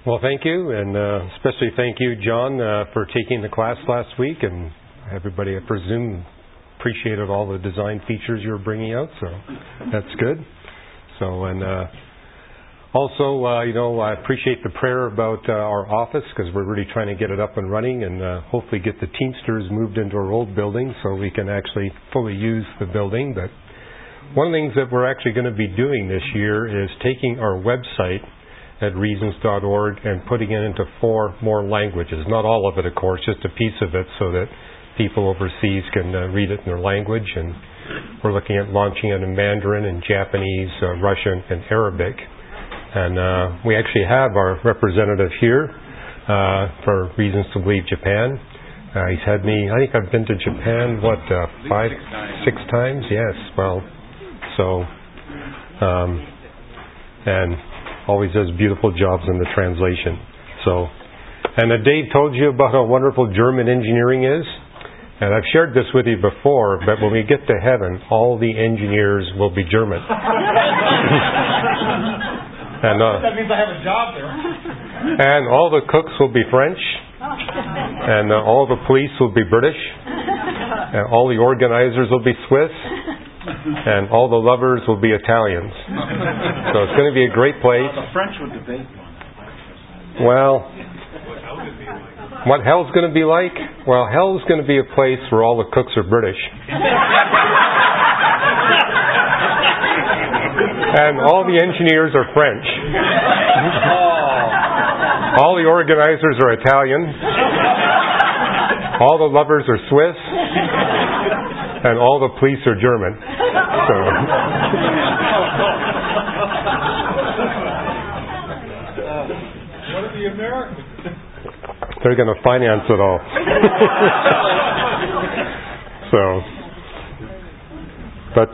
Well, thank you, and especially thank you, John, for taking the class last week, and everybody, I presume, appreciated all the design features you were bringing out, so that's good. So, and also, I appreciate the prayer about our office, because we're really trying to get it up and running and hopefully get the Teamsters moved into our old building so we can actually fully use the building. But one of the things that we're actually going to be doing this year is taking our website at reasons.org and putting it into 4 more languages. Not all of it, of course, just a piece of it so that people overseas can read it in their language. And we're looking at launching it in Mandarin and Japanese, Russian, and Arabic. And we actually have our representative here for Reasons to Believe Japan. He's had me, I think I've been to Japan, 6 times? Yes, well, so, and always does beautiful jobs in the translation. So, and Dave told you about how wonderful German engineering is. And I've shared this with you before, but when we get to heaven, all the engineers will be German. And, that means I have a job there. And all the cooks will be French. And all the police will be British. And all the organizers will be Swiss. And all the lovers will be Italians. So it's going to be a great place. The French would debate on that. Well, what hell's going to be like? Well, hell's going to be a place where all the cooks are British. And all the engineers are French. All the organizers are Italian. All the lovers are Swiss. And all the police are German. So. What are the Americans? They're going to finance it all. So. But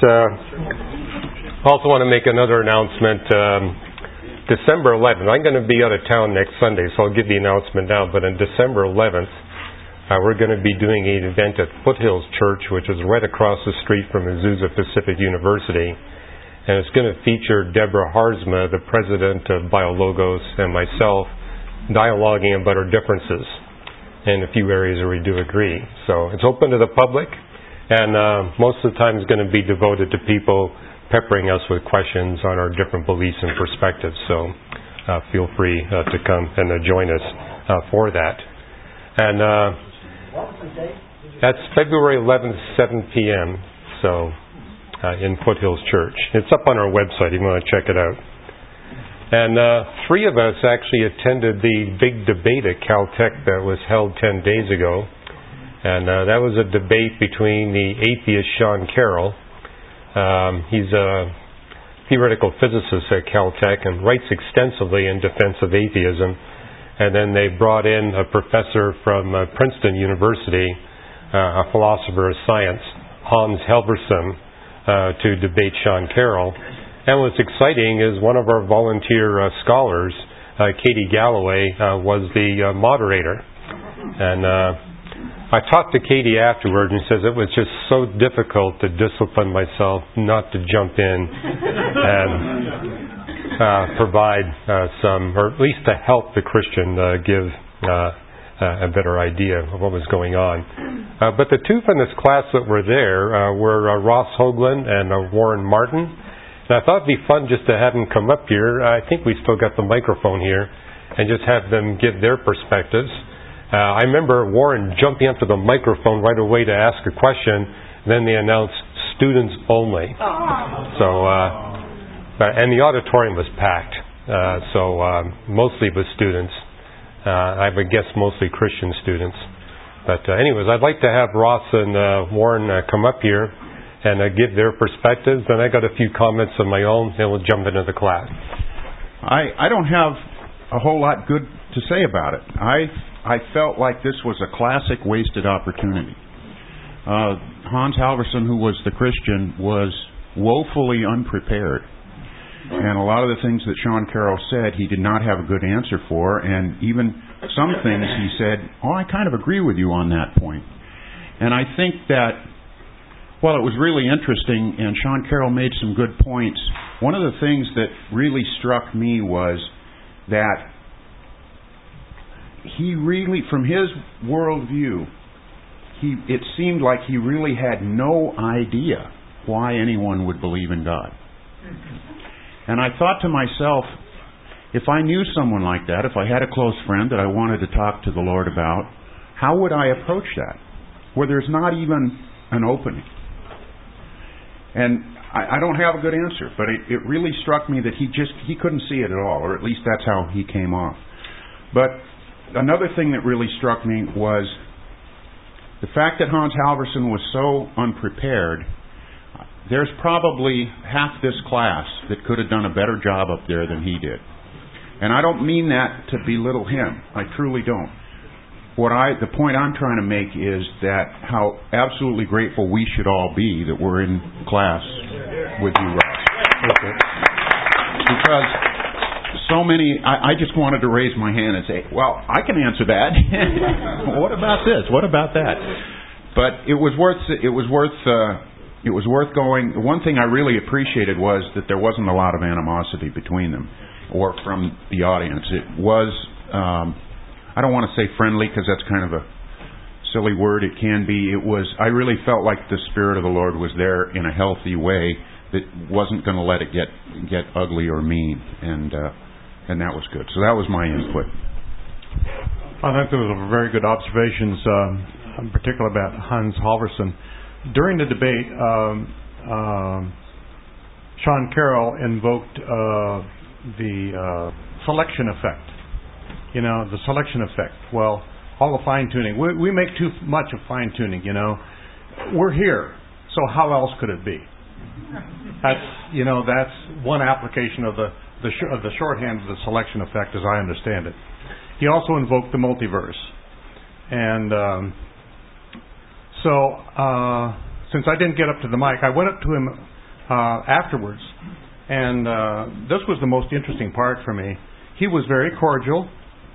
also want to make another announcement. December 11th, I'm going to be out of town next Sunday, so I'll give the announcement now. But on December 11th, we're going to be doing an event at Foothills Church, which is right across the street from Azusa Pacific University. And it's going to feature Deborah Harzma, the president of BioLogos, and myself dialoguing about our differences in a few areas where we do agree. So it's open to the public, and most of the time it's going to be devoted to people peppering us with questions on our different beliefs and perspectives. So feel free to come and join us for that. And what was the date? That's February 11th, 7 p.m. So in Foothills Church. It's up on our website if you want to check it out. And 3 of us actually attended the big debate at Caltech that was held 10 days ago. And that was a debate between the atheist Sean Carroll. He's a theoretical physicist at Caltech and writes extensively in defense of atheism. And then they brought in a professor from Princeton University, a philosopher of science, Hans Helverson, to debate Sean Carroll. And what's exciting is one of our volunteer scholars, Katie Galloway, was the moderator. And I talked to Katie afterward and says it was just so difficult to discipline myself not to jump in and provide some, or at least to help the Christian give a better idea of what was going on. But the 2 from this class that were there were Ross Hoagland and Warren Martin. And I thought it'd be fun just to have them come up here. I think we still got the microphone here, and just have them give their perspectives. I remember Warren jumping up to the microphone right away to ask a question. Then they announced students only. So, and the auditorium was packed. So mostly with students. I would guess mostly Christian students. But anyways, I'd like to have Ross and Warren come up here and give their perspectives. Then I got a few comments of my own, and we'll jump into the class. I don't have a whole lot good to say about it. I felt like this was a classic wasted opportunity. Hans Halverson, who was the Christian, was woefully unprepared. And a lot of the things that Sean Carroll said, he did not have a good answer for. And even some things he said, I kind of agree with you on that point. And I think that, while it was really interesting, and Sean Carroll made some good points, one of the things that really struck me was that he really, from his worldview, it seemed like he really had no idea why anyone would believe in God. And I thought to myself, if I knew someone like that, if I had a close friend that I wanted to talk to the Lord about, how would I approach that? Where there's not even an opening. And I don't have a good answer, but it really struck me that he couldn't see it at all, or at least that's how he came off. But another thing that really struck me was the fact that Hans Halverson was so unprepared. There's probably half this class that could have done a better job up there than he did. And I don't mean that to belittle him. I truly don't. The point I'm trying to make is that how absolutely grateful we should all be that we're in class with you, Ross. Okay. Because so many, I just wanted to raise my hand and say, well, I can answer that. What about this? What about that? But it was worth going. The one thing I really appreciated was that there wasn't a lot of animosity between them or from the audience. It was, I don't want to say friendly because that's kind of a silly word. It can be. I really felt like the Spirit of the Lord was there in a healthy way that wasn't going to let it get ugly or mean. And that was good. So that was my input. I think those were very good observations, in particular about Hans Halverson. During the debate, Sean Carroll invoked the selection effect. The selection effect. Well, all the fine-tuning. We make too much of fine-tuning, We're here, so how else could it be? That's one application of the shorthand of the selection effect, as I understand it. He also invoked the multiverse. And since I didn't get up to the mic, I went up to him afterwards. And this was the most interesting part for me. He was very cordial.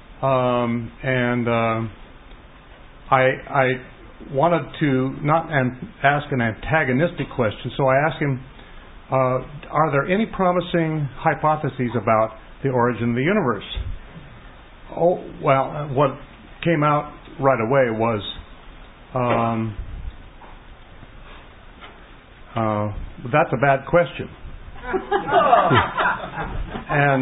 I wanted to not ask an antagonistic question, so I asked him, are there any promising hypotheses about the origin of the universe? Oh, well, what came out right away was, that's a bad question. And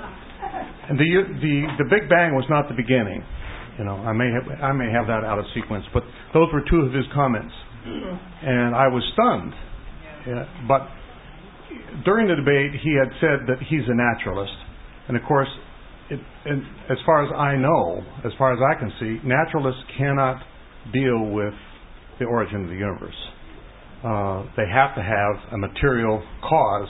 the Big Bang was not the beginning. I may have that out of sequence, but those were two of his comments, and I was stunned. Yeah, but during the debate, he had said that he's a naturalist, and of course, as far as I know, as far as I can see, naturalists cannot deal with the origin of the universe. They have to have a material cause,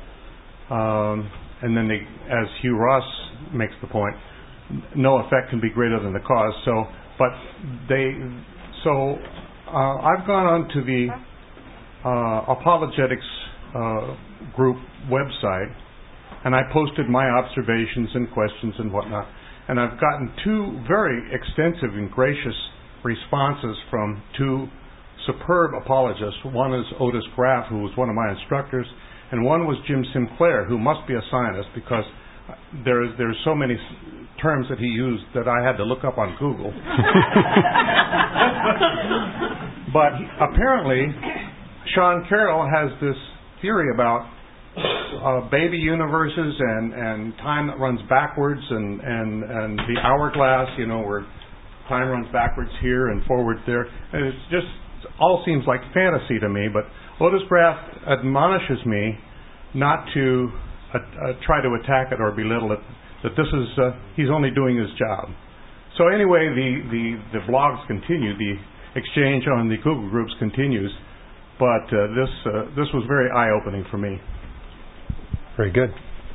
and then as Hugh Ross makes the point, no effect can be greater than the cause. I've gone on to the apologetics group website, and I posted my observations and questions and whatnot, and I've gotten two very extensive and gracious responses from two superb apologists. One is Otis Graff, who was one of my instructors, and one was Jim Sinclair, who must be a scientist because there's so many terms that he used that I had to look up on Google. But apparently, Sean Carroll has this theory about baby universes and time that runs backwards and the hourglass, where time runs backwards here and forward there. And it's just all seems like fantasy to me. But Otis Graff admonishes me not to try to attack it or belittle it. That this is he's only doing his job. So anyway, the blogs continue, the exchange on the Google groups continues, but this was very eye-opening for me. Very good.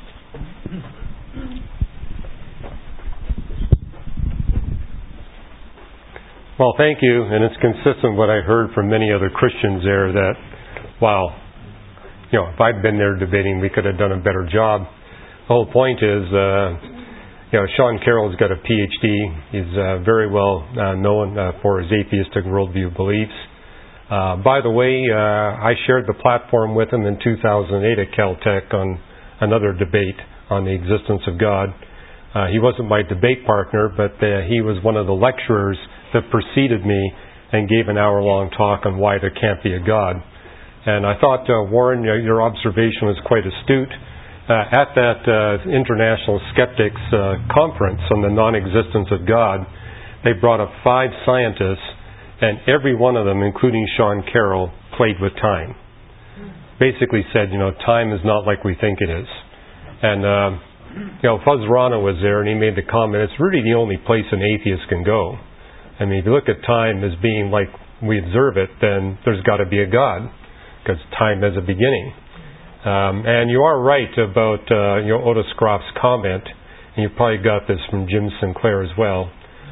Well, thank you, and it's consistent with what I heard from many other Christians there that, wow, if I'd been there debating, we could have done a better job. The whole point is, Sean Carroll's got a PhD. He's very well known for his atheistic worldview beliefs. By the way, I shared the platform with him in 2008 at Caltech on another debate on the existence of God. He wasn't my debate partner, but he was one of the lecturers that preceded me and gave an hour-long talk on why there can't be a God. And I thought, Warren, your observation was quite astute. At that International Skeptics Conference on the non-existence of God, they brought up 5 scientists, and every one of them, including Sean Carroll, played with time. Basically said, time is not like we think it is. And, Fuzz Rana was there, and he made the comment, it's really the only place an atheist can go. I mean, if you look at time as being like we observe it, then there's got to be a God, because time has a beginning. And you are right about Otis Groff's comment, and you probably got this from Jim Sinclair as well.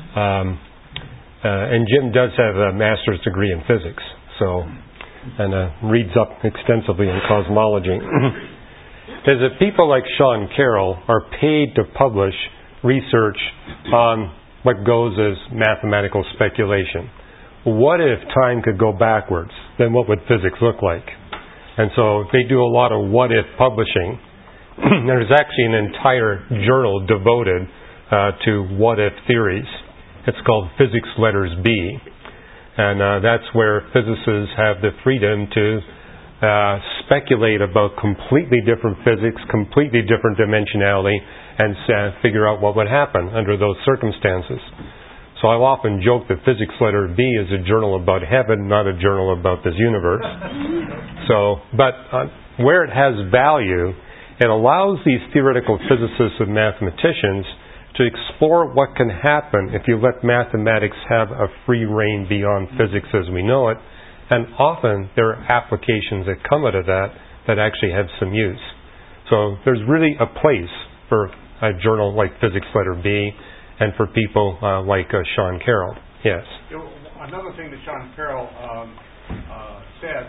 And Jim does have a master's degree in physics, and reads up extensively in cosmology. Is that people like Sean Carroll are paid to publish research on what goes as mathematical speculation. What if time could go backwards? Then what would physics look like? And so they do a lot of what-if publishing. There's actually an entire journal devoted to what-if theories. It's called Physics Letters B. And that's where physicists have the freedom to speculate about completely different physics, completely different dimensionality, and figure out what would happen under those circumstances. So I've often joked that Physics Letter B is a journal about heaven, not a journal about this universe. But where it has value, it allows these theoretical physicists and mathematicians to explore what can happen if you let mathematics have a free rein beyond physics as we know it. And often there are applications that come out of that actually have some use. So there's really a place for a journal like Physics Letter B and for people like Sean Carroll. Yes? Another thing that Sean Carroll said,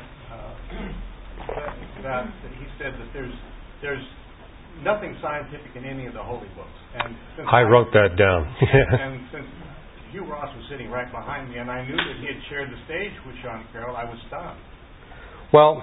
that he said that there's nothing scientific in any of the holy books. And I wrote that down. And since Hugh Ross was sitting right behind me, and I knew that he had shared the stage with Sean Carroll, I was stunned. Well,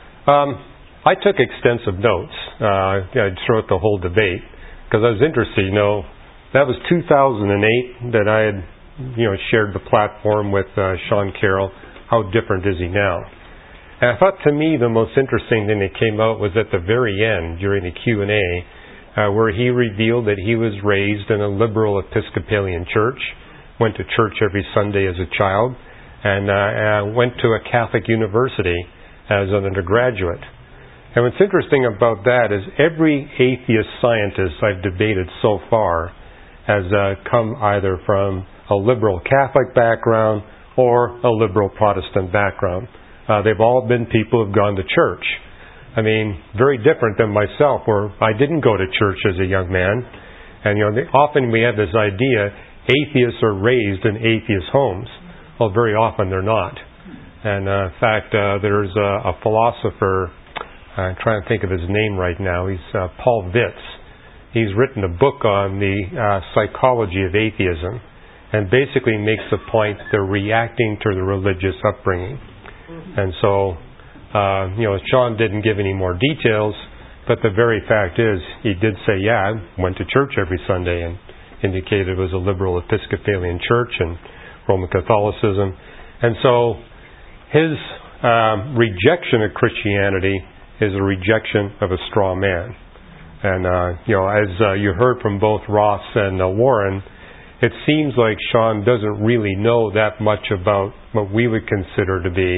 I took extensive notes throughout the whole debate because I was interested. That was 2008 that I had, shared the platform with Sean Carroll. How different is he now? And I thought, to me, the most interesting thing that came out was at the very end during the Q&A, where he revealed that he was raised in a liberal Episcopalian church, went to church every Sunday as a child, and went to a Catholic university as an undergraduate. And what's interesting about that is every atheist scientist I've debated so far has come either from a liberal Catholic background or a liberal Protestant background. They've all been people who've gone to church. I mean, very different than myself, where I didn't go to church as a young man. And, often we have this idea, atheists are raised in atheist homes. Well, very often they're not. And, in fact, there's a philosopher, I'm trying to think of his name right now, he's Paul Vitz. He's written a book on the psychology of atheism, and basically makes the point they're reacting to the religious upbringing. And so, Sean didn't give any more details, but the very fact is, he did say, I went to church every Sunday, and indicated it was a liberal Episcopalian church and Roman Catholicism. And so, his rejection of Christianity is a rejection of a straw man. And, as you heard from both Ross and Warren, it seems like Sean doesn't really know that much about what we would consider to be,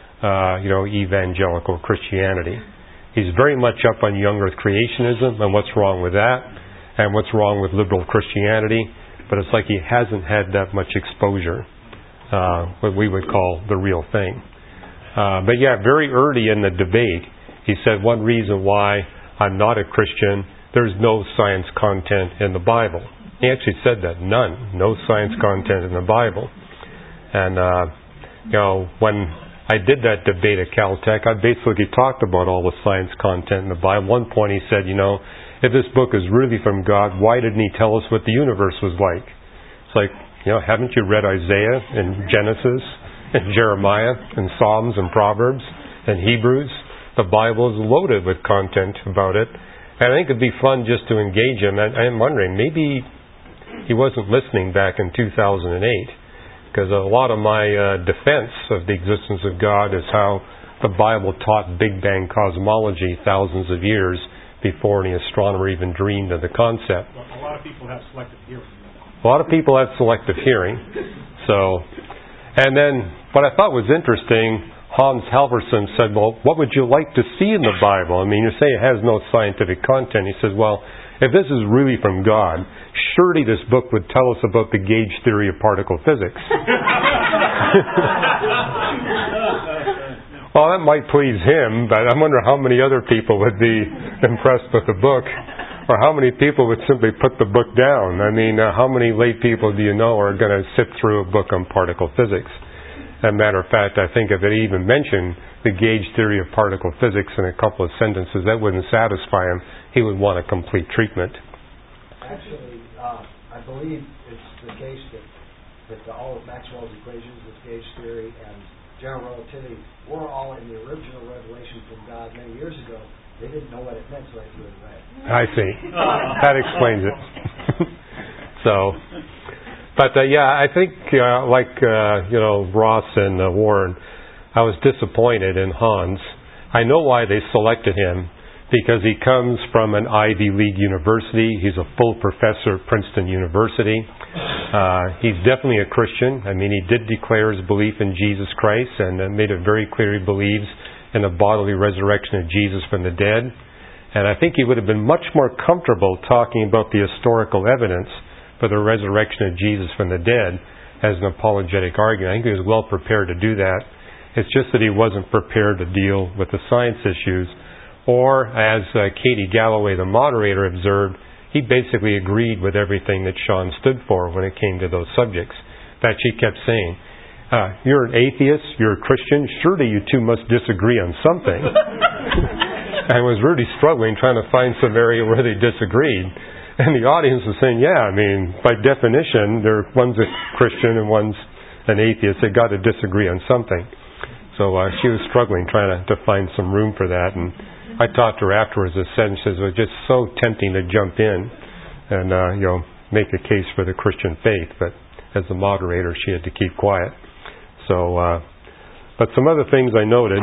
evangelical Christianity. He's very much up on young earth creationism and what's wrong with that, and what's wrong with liberal Christianity, but it's like he hasn't had that much exposure, what we would call the real thing. But very early in the debate, he said one reason why I'm not a Christian, there's no science content in the Bible. He actually said that, none, no science content in the Bible. And, when I did that debate at Caltech, I basically talked about all the science content in the Bible. At one point he said, if this book is really from God, why didn't he tell us what the universe was like? It's like, haven't you read Isaiah and Genesis and Jeremiah and Psalms and Proverbs and Hebrews? The Bible is loaded with content about it. And I think it'd be fun just to engage him. I'm wondering, maybe he wasn't listening back in 2008, because a lot of my defense of the existence of God is how the Bible taught Big Bang cosmology thousands of years before any astronomer even dreamed of the concept. Well, a lot of people have selective hearing. A lot of people have selective hearing. So, and then what I thought was interesting, Hans Halverson said, well, what would you like to see in the Bible? I mean, you say it has no scientific content. He says, well, if this is really from God, surely this book would tell us about the gauge theory of particle physics. Well, that might please him, but I wonder how many other people would be impressed with the book, or how many people would simply put the book down. I mean, how many lay people do you know are going to sit through a book on particle physics? As a matter of fact, I think if it even mentioned the gauge theory of particle physics in a couple of sentences, that wouldn't satisfy him. He would want a complete treatment. Actually, I believe it's the case that all of Maxwell's equations with gauge theory and general relativity were all in the original revelation from God many years ago. They didn't know what it meant, so they threw it away. I see. That explains it. So, but I think Ross and Warren, I was disappointed in Hans. I know why they selected him, because he comes from an Ivy League university. He's a full professor at Princeton University. He's definitely a Christian. I mean, he did declare his belief in Jesus Christ and made it very clear he believes in the bodily resurrection of Jesus from the dead. And I think he would have been much more comfortable talking about the historical evidence for the resurrection of Jesus from the dead as an apologetic argument. I think he was well prepared to do that. It's just that he wasn't prepared to deal with the science issues. Or, as Katie Galloway, the moderator, observed, he basically agreed with everything that Sean stood for when it came to those subjects. In fact, she kept saying, you're an atheist, you're a Christian, surely you two must disagree on something. I was really struggling trying to find some area where they disagreed. And the audience was saying, yeah, I mean, by definition, one's a Christian and one's an atheist. They got to disagree on something. So she was struggling trying to find some room for that. And I talked to her afterwards. The sentences were just so tempting to jump in and make a case for the Christian faith, but as the moderator, she had to keep quiet. So, but some other things I noted.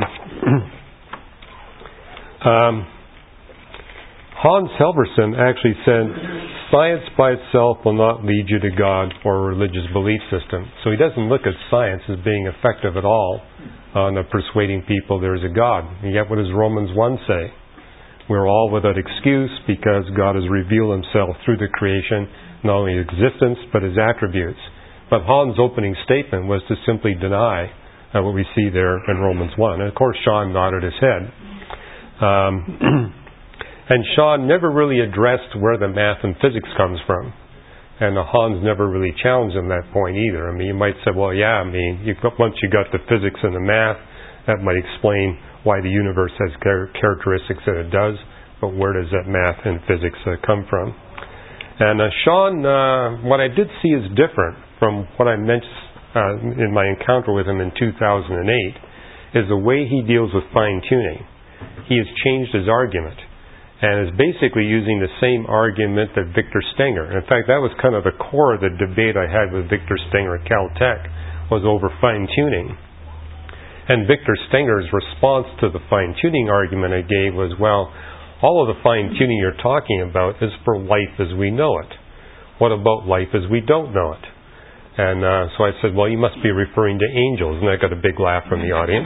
Hans Halverson actually said, science by itself will not lead you to God or a religious belief system. So he doesn't look at science as being effective at all on persuading people there is a God. And yet what does Romans 1 say? We're all without excuse because God has revealed himself through the creation, not only his existence, but his attributes. But Hans' opening statement was to simply deny what we see there in Romans 1. And of course, Sean nodded his head. And Sean never really addressed where the math and physics comes from. And Hans never really challenged him that point either. I mean, you might say, well, yeah, I mean, once you got the physics and the math, that might explain why the universe has characteristics that it does. But where does that math and physics come from? And Sean, what I did see is different from what I mentioned in my encounter with him in 2008, is the way he deals with fine-tuning. He has changed his argument and is basically using the same argument that Victor Stenger. In fact, that was kind of the core of the debate I had with Victor Stenger at Caltech, was over fine-tuning. And Victor Stenger's response to the fine-tuning argument I gave was, well, all of the fine-tuning you're talking about is for life as we know it. What about life as we don't know it? And so I said, well, you must be referring to angels. And I got a big laugh from the audience.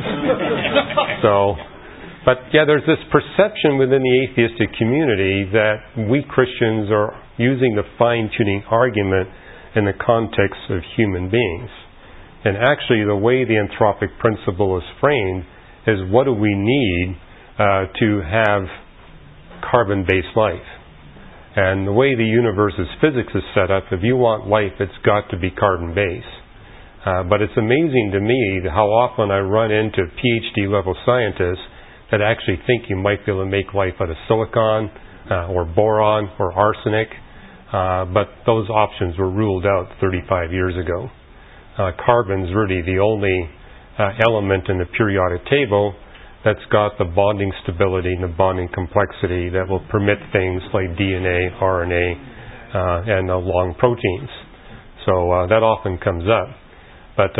But yeah, there's this perception within the atheistic community that we Christians are using the fine-tuning argument in the context of human beings. And actually, the way the anthropic principle is framed is, what do we need to have carbon-based life? And the way the universe's physics is set up, if you want life, it's got to be carbon-based. But it's amazing to me how often I run into PhD-level scientists that actually think you might be able to make life out of silicon or boron or arsenic. But those options were ruled out 35 years ago. Carbon's really the only element in the periodic table that's got the bonding stability and the bonding complexity that will permit things like DNA, RNA, and long proteins. So that often comes up. But,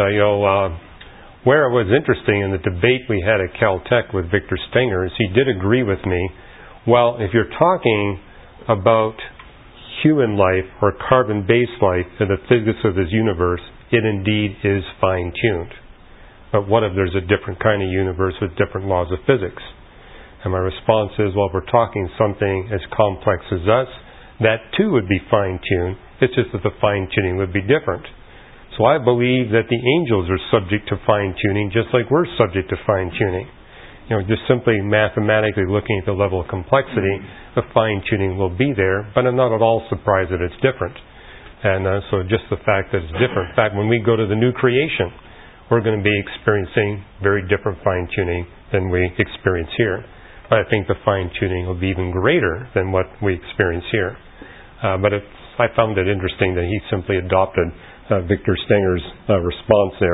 where it was interesting in the debate we had at Caltech with Victor Stenger is he did agree with me. Well, if you're talking about human life or carbon-based life in the physics of this universe, it indeed is fine-tuned. But what if there's a different kind of universe with different laws of physics? And my response is, well, if we're talking something as complex as us, that too would be fine-tuned. It's just that the fine-tuning would be different. So I believe that the angels are subject to fine-tuning just like we're subject to fine-tuning. Just simply mathematically looking at the level of complexity, the fine-tuning will be there, but I'm not at all surprised that it's different. And so just the fact that it's different. In fact, when we go to the new creation, we're going to be experiencing very different fine-tuning than we experience here. But I think the fine-tuning will be even greater than what we experience here. But I found it interesting that he simply adopted Victor Stenger's response there.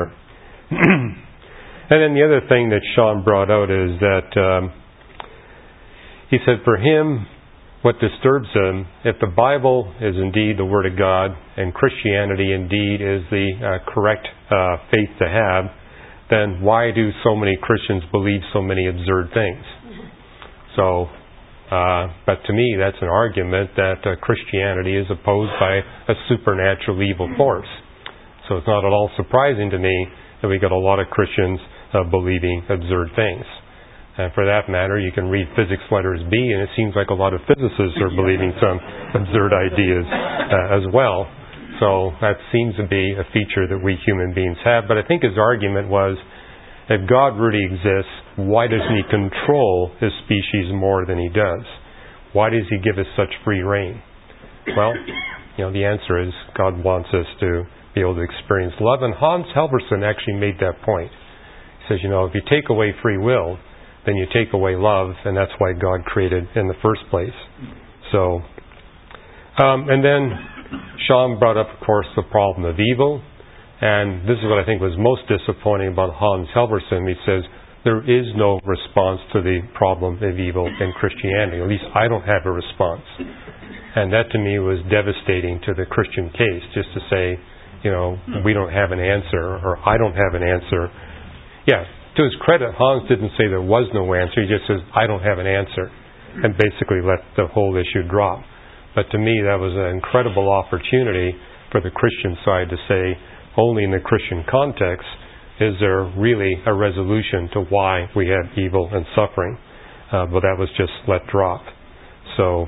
And then the other thing that Sean brought out is that he said for him, what disturbs him, if the Bible is indeed the Word of God and Christianity indeed is the correct faith to have, then why do so many Christians believe so many absurd things? So, but to me that's an argument that Christianity is opposed by a supernatural evil force. So it's not at all surprising to me that we got a lot of Christians believing absurd things. And for that matter, you can read physics letters B, and it seems like a lot of physicists are believing some absurd ideas as well. So that seems to be a feature that we human beings have. But I think his argument was, if God really exists, why doesn't He control His species more than He does? Why does He give us such free reign? Well, the answer is God wants us to be able to experience love. And Hans Halvorsen actually made that point. He says, if you take away free will, then you take away love, and that's why God created in the first place. So, and then Sean brought up, of course, the problem of evil. And this is what I think was most disappointing about Hans Halvorsen. He says, there is no response to the problem of evil in Christianity. At least I don't have a response. And that to me was devastating to the Christian case, just to say, we don't have an answer, or I don't have an answer. Yeah, to his credit, Hans didn't say there was no answer. He just says, I don't have an answer, and basically let the whole issue drop. But to me, that was an incredible opportunity for the Christian side to say, only in the Christian context is there really a resolution to why we have evil and suffering. But that was just let drop. So,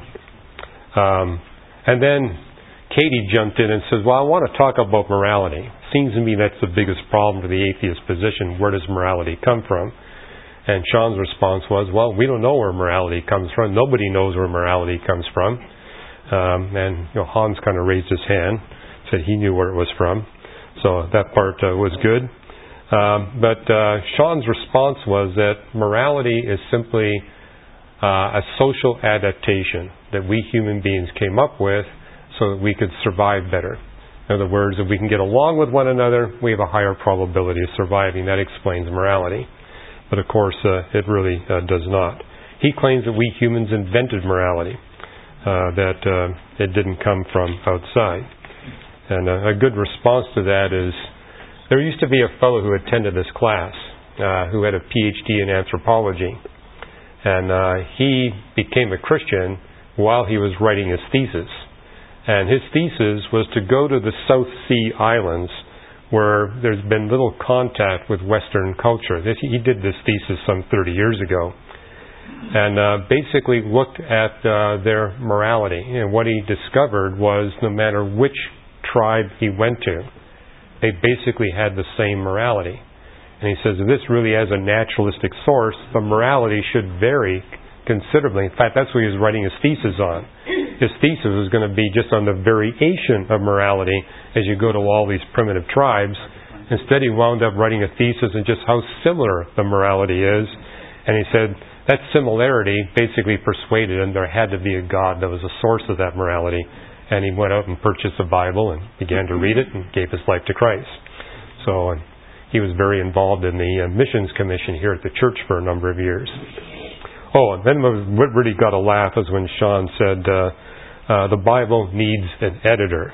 and then Katie jumped in and says, well, I want to talk about morality. Seems to me that's the biggest problem for the atheist position. Where does morality come from? And Sean's response was, well, we don't know where morality comes from. Nobody knows where morality comes from. And Hans kind of raised his hand, said he knew where it was from. So that part was good. But Sean's response was that morality is simply a social adaptation that we human beings came up with so that we could survive better. In other words, if we can get along with one another, we have a higher probability of surviving. That explains morality. But of course, it really does not. He claims that we humans invented morality, that it didn't come from outside. And a good response to that is, there used to be a fellow who attended this class who had a PhD in anthropology. And he became a Christian while he was writing his thesis. And his thesis was to go to the South Sea Islands where there's been little contact with Western culture. He did this thesis some 30 years ago. And basically looked at their morality. And what he discovered was no matter which tribe he went to, they basically had the same morality. And he says, if this really has a naturalistic source, the morality should vary considerably. In fact, that's what he was writing his thesis on. His thesis was going to be just on the variation of morality as you go to all these primitive tribes. Instead, he wound up writing a thesis on just how similar the morality is. And he said that similarity basically persuaded him there had to be a God that was the source of that morality. And he went out and purchased a Bible and began to read it and gave his life to Christ. So He was very involved in the missions commission here at the church for a number of years. Oh, and then what really got a laugh is when Sean said, the Bible needs an editor.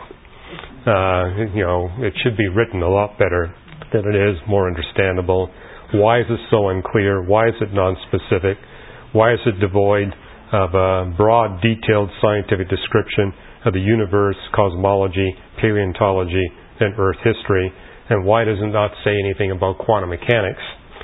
It should be written a lot better than it is, more understandable. Why is it so unclear? Why is it non-specific? Why is it devoid of a broad, detailed scientific description of the universe, cosmology, paleontology, and Earth history? And why does it not say anything about quantum mechanics?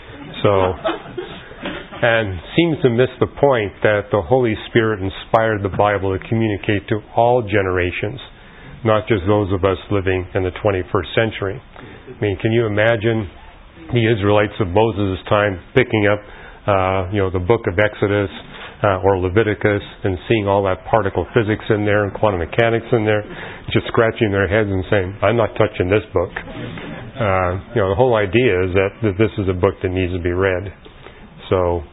And seems to miss the point that the Holy Spirit inspired the Bible to communicate to all generations, not just those of us living in the 21st century. I mean, can you imagine the Israelites of Moses' time picking up, the book of Exodus or Leviticus and seeing all that particle physics in there and quantum mechanics in there, just scratching their heads and saying, I'm not touching this book. The whole idea is that this is a book that needs to be read. So,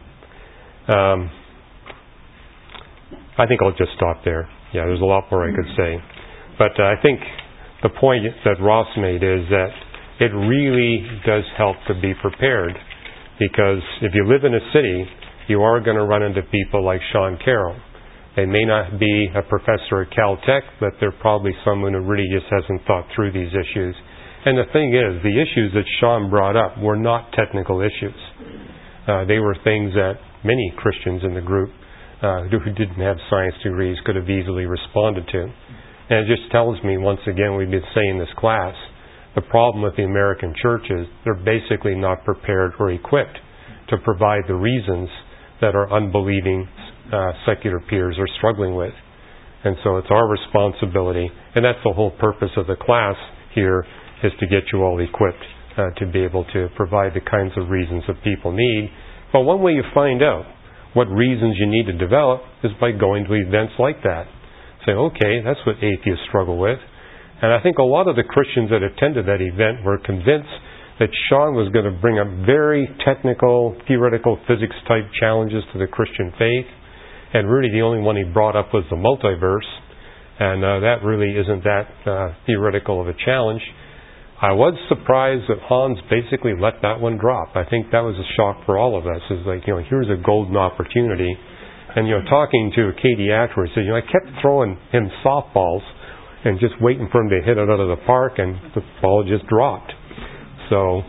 I think I'll just stop there. Yeah, there's a lot more I could say. But I think the point that Ross made is that it really does help to be prepared, because if you live in a city, you are going to run into people like Sean Carroll. They may not be a professor at Caltech, but they're probably someone who really just hasn't thought through these issues. And the thing is, the issues that Sean brought up were not technical issues. They were things that many Christians in the group who didn't have science degrees could have easily responded to. And it just tells me, once again, we've been saying in this class, the problem with the American church is they're basically not prepared or equipped to provide the reasons that our unbelieving secular peers are struggling with. And so it's our responsibility, and that's the whole purpose of the class here, is to get you all equipped to be able to provide the kinds of reasons that people need. But one way you find out what reasons you need to develop is by going to events like that. Say, okay, that's what atheists struggle with. And I think a lot of the Christians that attended that event were convinced that Sean was going to bring up very technical, theoretical physics-type challenges to the Christian faith. And really the only one he brought up was the multiverse. And that really isn't that theoretical of a challenge. I was surprised that Hans basically let that one drop. I think that was a shock for all of us. It's like, here's a golden opportunity. And, talking to Katie afterwards, said, I kept throwing him softballs and just waiting for him to hit it out of the park, and the ball just dropped. So,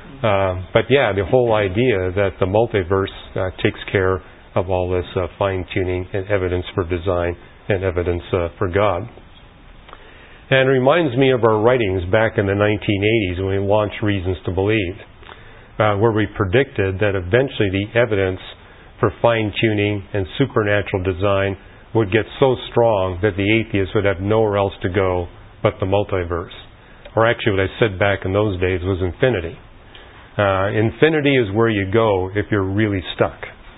but yeah, the whole idea that the multiverse takes care of all this fine-tuning and evidence for design and evidence for God. And it reminds me of our writings back in the 1980s when we launched Reasons to Believe, where we predicted that eventually the evidence for fine-tuning and supernatural design would get so strong that the atheists would have nowhere else to go but the multiverse. Or actually what I said back in those days was infinity. Infinity is where you go if you're really stuck.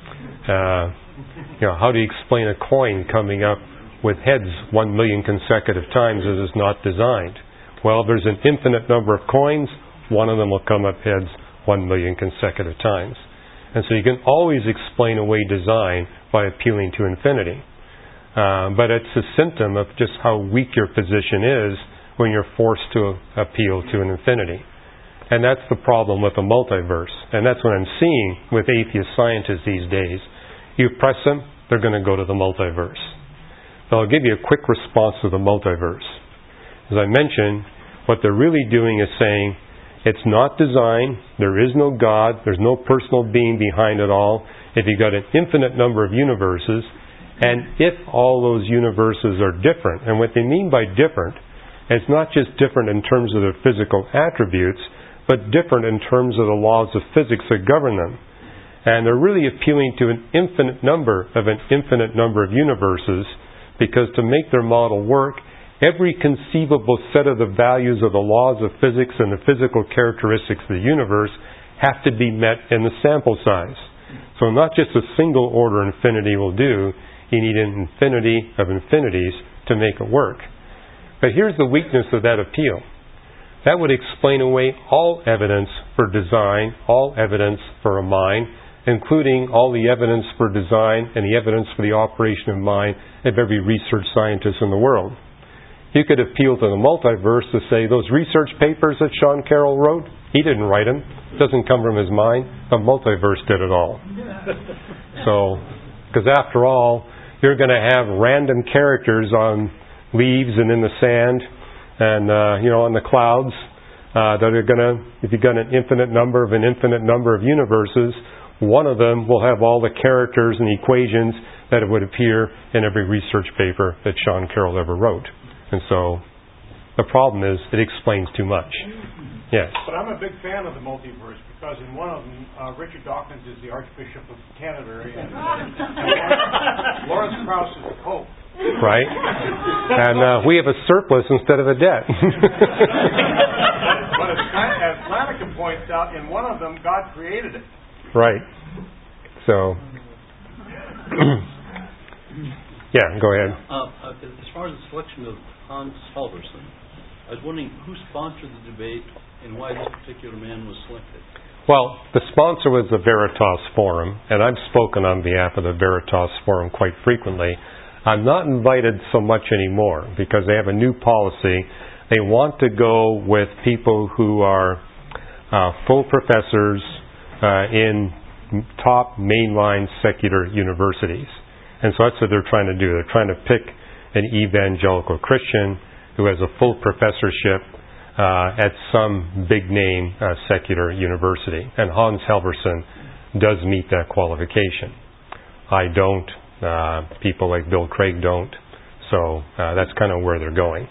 How do you explain a coin coming up with heads 1 million consecutive times as it's not designed? Well, if there's an infinite number of coins, one of them will come up heads 1 million consecutive times. And so you can always explain away design by appealing to infinity. But it's a symptom of just how weak your position is when you're forced to appeal to an infinity. And that's the problem with the multiverse. And that's what I'm seeing with atheist scientists these days. You press them, they're going to go to the multiverse. So I'll give you a quick response to the multiverse. As I mentioned, what they're really doing is saying, it's not design, there is no God, there's no personal being behind it all. If you've got an infinite number of universes, and if all those universes are different, and what they mean by different, it's not just different in terms of their physical attributes, but different in terms of the laws of physics that govern them. And they're really appealing to an infinite number of universes, because to make their model work, every conceivable set of the values of the laws of physics and the physical characteristics of the universe have to be met in the sample size. So not just a single order infinity will do, you need an infinity of infinities to make it work. But here's the weakness of that appeal. That would explain away all evidence for design, all evidence for a mind, including all the evidence for design and the evidence for the operation of mind of every research scientist in the world. You could appeal to the multiverse to say those research papers that Sean Carroll wrote, he didn't write them. It doesn't come from his mind. The multiverse did it all. So, because after all, you're going to have random characters on leaves and in the sand and, on the clouds that are going to, if you've got an infinite number of universes, one of them will have all the characters and equations that would appear in every research paper that Sean Carroll ever wrote. And so the problem is it explains too much. Yes. But I'm a big fan of the multiverse because in one of them, Richard Dawkins is the Archbishop of Canterbury and Lawrence Krauss is the Pope. Right. And we have a surplus instead of a debt. But as Flanagan points out, in one of them, God created it. Right. So, yeah, go ahead. As far as the selection of Hans Halvorson, I was wondering who sponsored the debate and why this particular man was selected. Well, the sponsor was the Veritas Forum, and I've spoken on behalf of the Veritas Forum quite frequently. I'm not invited so much anymore because they have a new policy. They want to go with people who are full professors in top mainline secular universities. And so that's what they're trying to do. They're trying to pick an evangelical Christian who has a full professorship at some big name secular university. And Hans Halvorson does meet that qualification. I don't. People like Bill Craig don't. So that's kind of where they're going.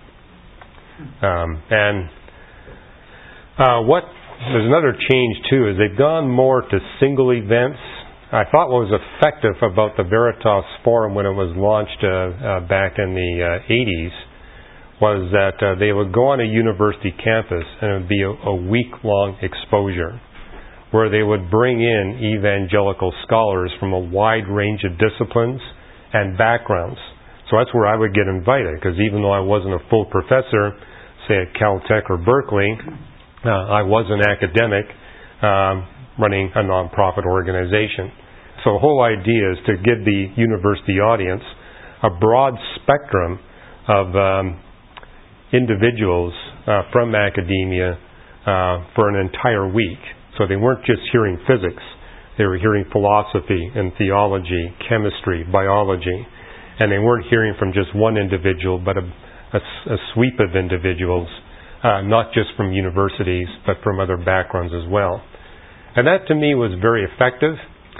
There's another change too, is they've gone more to single events. I thought what was effective about the Veritas Forum when it was launched back in the 80s was that they would go on a university campus and it would be a week-long exposure where they would bring in evangelical scholars from a wide range of disciplines and backgrounds. So that's where I would get invited, because even though I wasn't a full professor, say at Caltech or Berkeley, I was an academic running a nonprofit organization. So the whole idea is to give the university audience a broad spectrum of individuals from academia for an entire week. So they weren't just hearing physics. They were hearing philosophy and theology, chemistry, biology. And they weren't hearing from just one individual, but a sweep of individuals, not just from universities, but from other backgrounds as well. And that to me was very effective.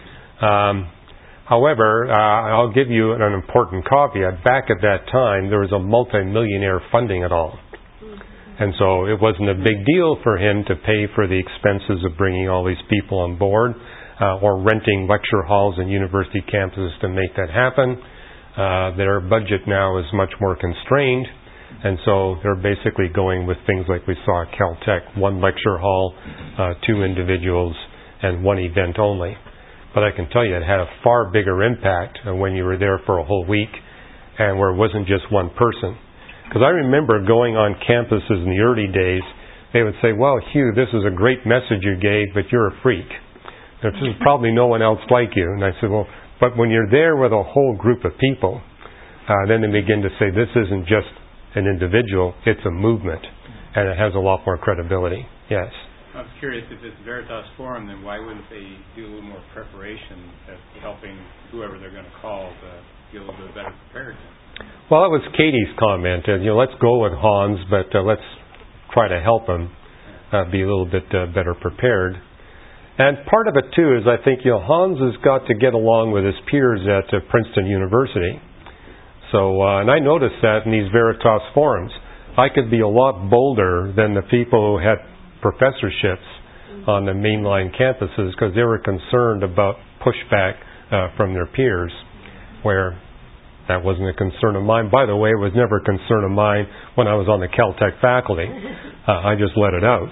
However, I'll give you an important caveat. Back at that time, there was a multi-millionaire funding it all. And so it wasn't a big deal for him to pay for the expenses of bringing all these people on board or renting lecture halls and university campuses to make that happen. Their budget now is much more constrained. And so they're basically going with things like we saw at Caltech, one lecture hall, 2 individuals, and 1 event only. But I can tell you it had a far bigger impact when you were there for a whole week and where it wasn't just one person. Because I remember going on campuses in the early days, they would say, well, Hugh, this is a great message you gave, but you're a freak. There's probably no one else like you. And I said, well, but when you're there with a whole group of people, then they begin to say this isn't just an individual, it's a movement, and it has a lot more credibility. Yes. I was curious, if it's Veritas Forum, then why wouldn't they do a little more preparation at helping whoever they're going to call to be a little bit better prepared? Well, that was Katie's comment. Let's go with Hans, but let's try to help him be a little bit better prepared. And part of it, too, is I think Hans has got to get along with his peers at Princeton University. So, and I noticed that in these Veritas Forums. I could be a lot bolder than the people who had professorships on the mainline campuses because they were concerned about pushback from their peers, where that wasn't a concern of mine. By the way, it was never a concern of mine when I was on the Caltech faculty. I just let it out.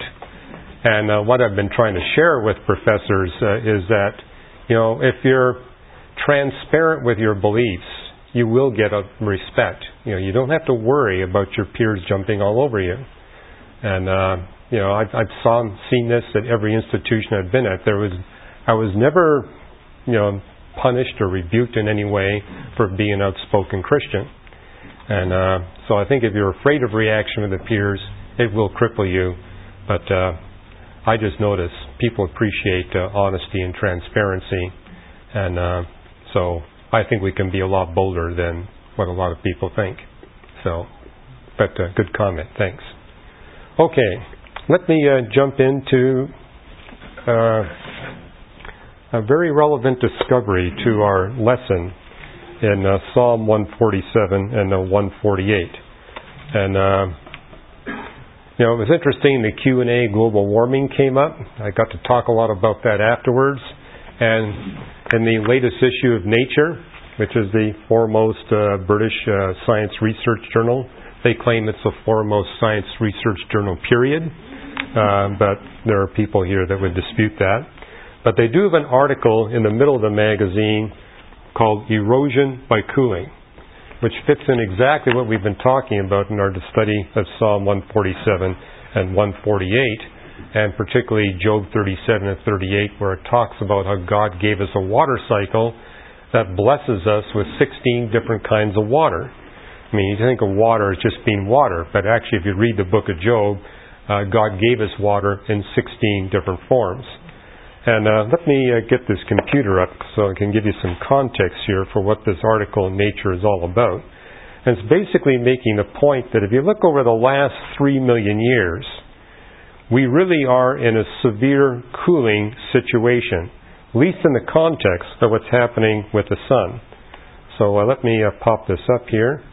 And what I've been trying to share with professors is that, if you're transparent with your beliefs, you will get a respect. You don't have to worry about your peers jumping all over you. And I've seen this at every institution I've been at. I was never, punished or rebuked in any way for being an outspoken Christian. And so I think if you're afraid of reaction with the peers, it will cripple you. But I just notice people appreciate honesty and transparency. And so I think we can be a lot bolder than what a lot of people think. So, but good comment. Thanks. Okay, let me jump into a very relevant discovery to our lesson in Psalm 147 and 148. And it was interesting, the Q&A global warming came up. I got to talk a lot about that afterwards. And in the latest issue of Nature, which is the foremost British science research journal, they claim it's the foremost science research journal, period. But there are people here that would dispute that. But they do have an article in the middle of the magazine called Erosion by Cooling, which fits in exactly what we've been talking about in our study of Psalm 147 and 148, and particularly Job 37 and 38, where it talks about how God gave us a water cycle that blesses us with 16 different kinds of water. I mean, you think of water as just being water, but actually if you read the book of Job, God gave us water in 16 different forms. And let me get this computer up so I can give you some context here for what this article in Nature is all about. And it's basically making the point that if you look over the last 3 million years, we really are in a severe cooling situation, at least in the context of what's happening with the sun. So let me pop this up here.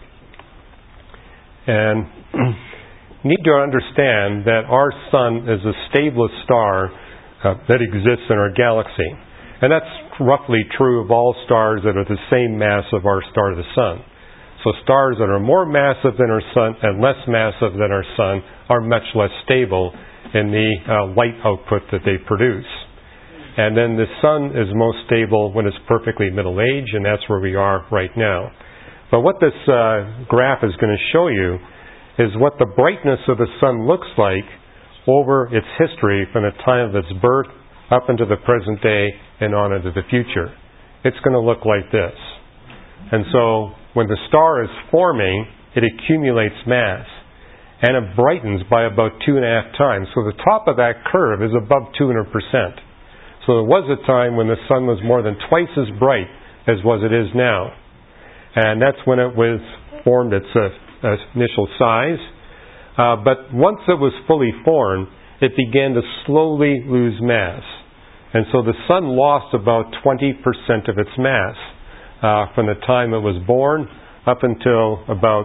And you need to understand that our sun is the stablest star that exists in our galaxy. And that's roughly true of all stars that are the same mass of our star, the sun. So stars that are more massive than our sun and less massive than our sun are much less stable in the light output that they produce. And then the sun is most stable when it's perfectly middle-aged, and that's where we are right now. But what this graph is going to show you is what the brightness of the sun looks like over its history from the time of its birth up into the present day and on into the future. It's going to look like this. And so when the star is forming, it accumulates mass, and it brightens by about 2.5 times. So the top of that curve is above 200%. So there was a time when the sun was more than twice as bright as what it is now. And that's when it was formed its initial size. But once it was fully formed, it began to slowly lose mass. And so the sun lost about 20% of its mass from the time it was born up until about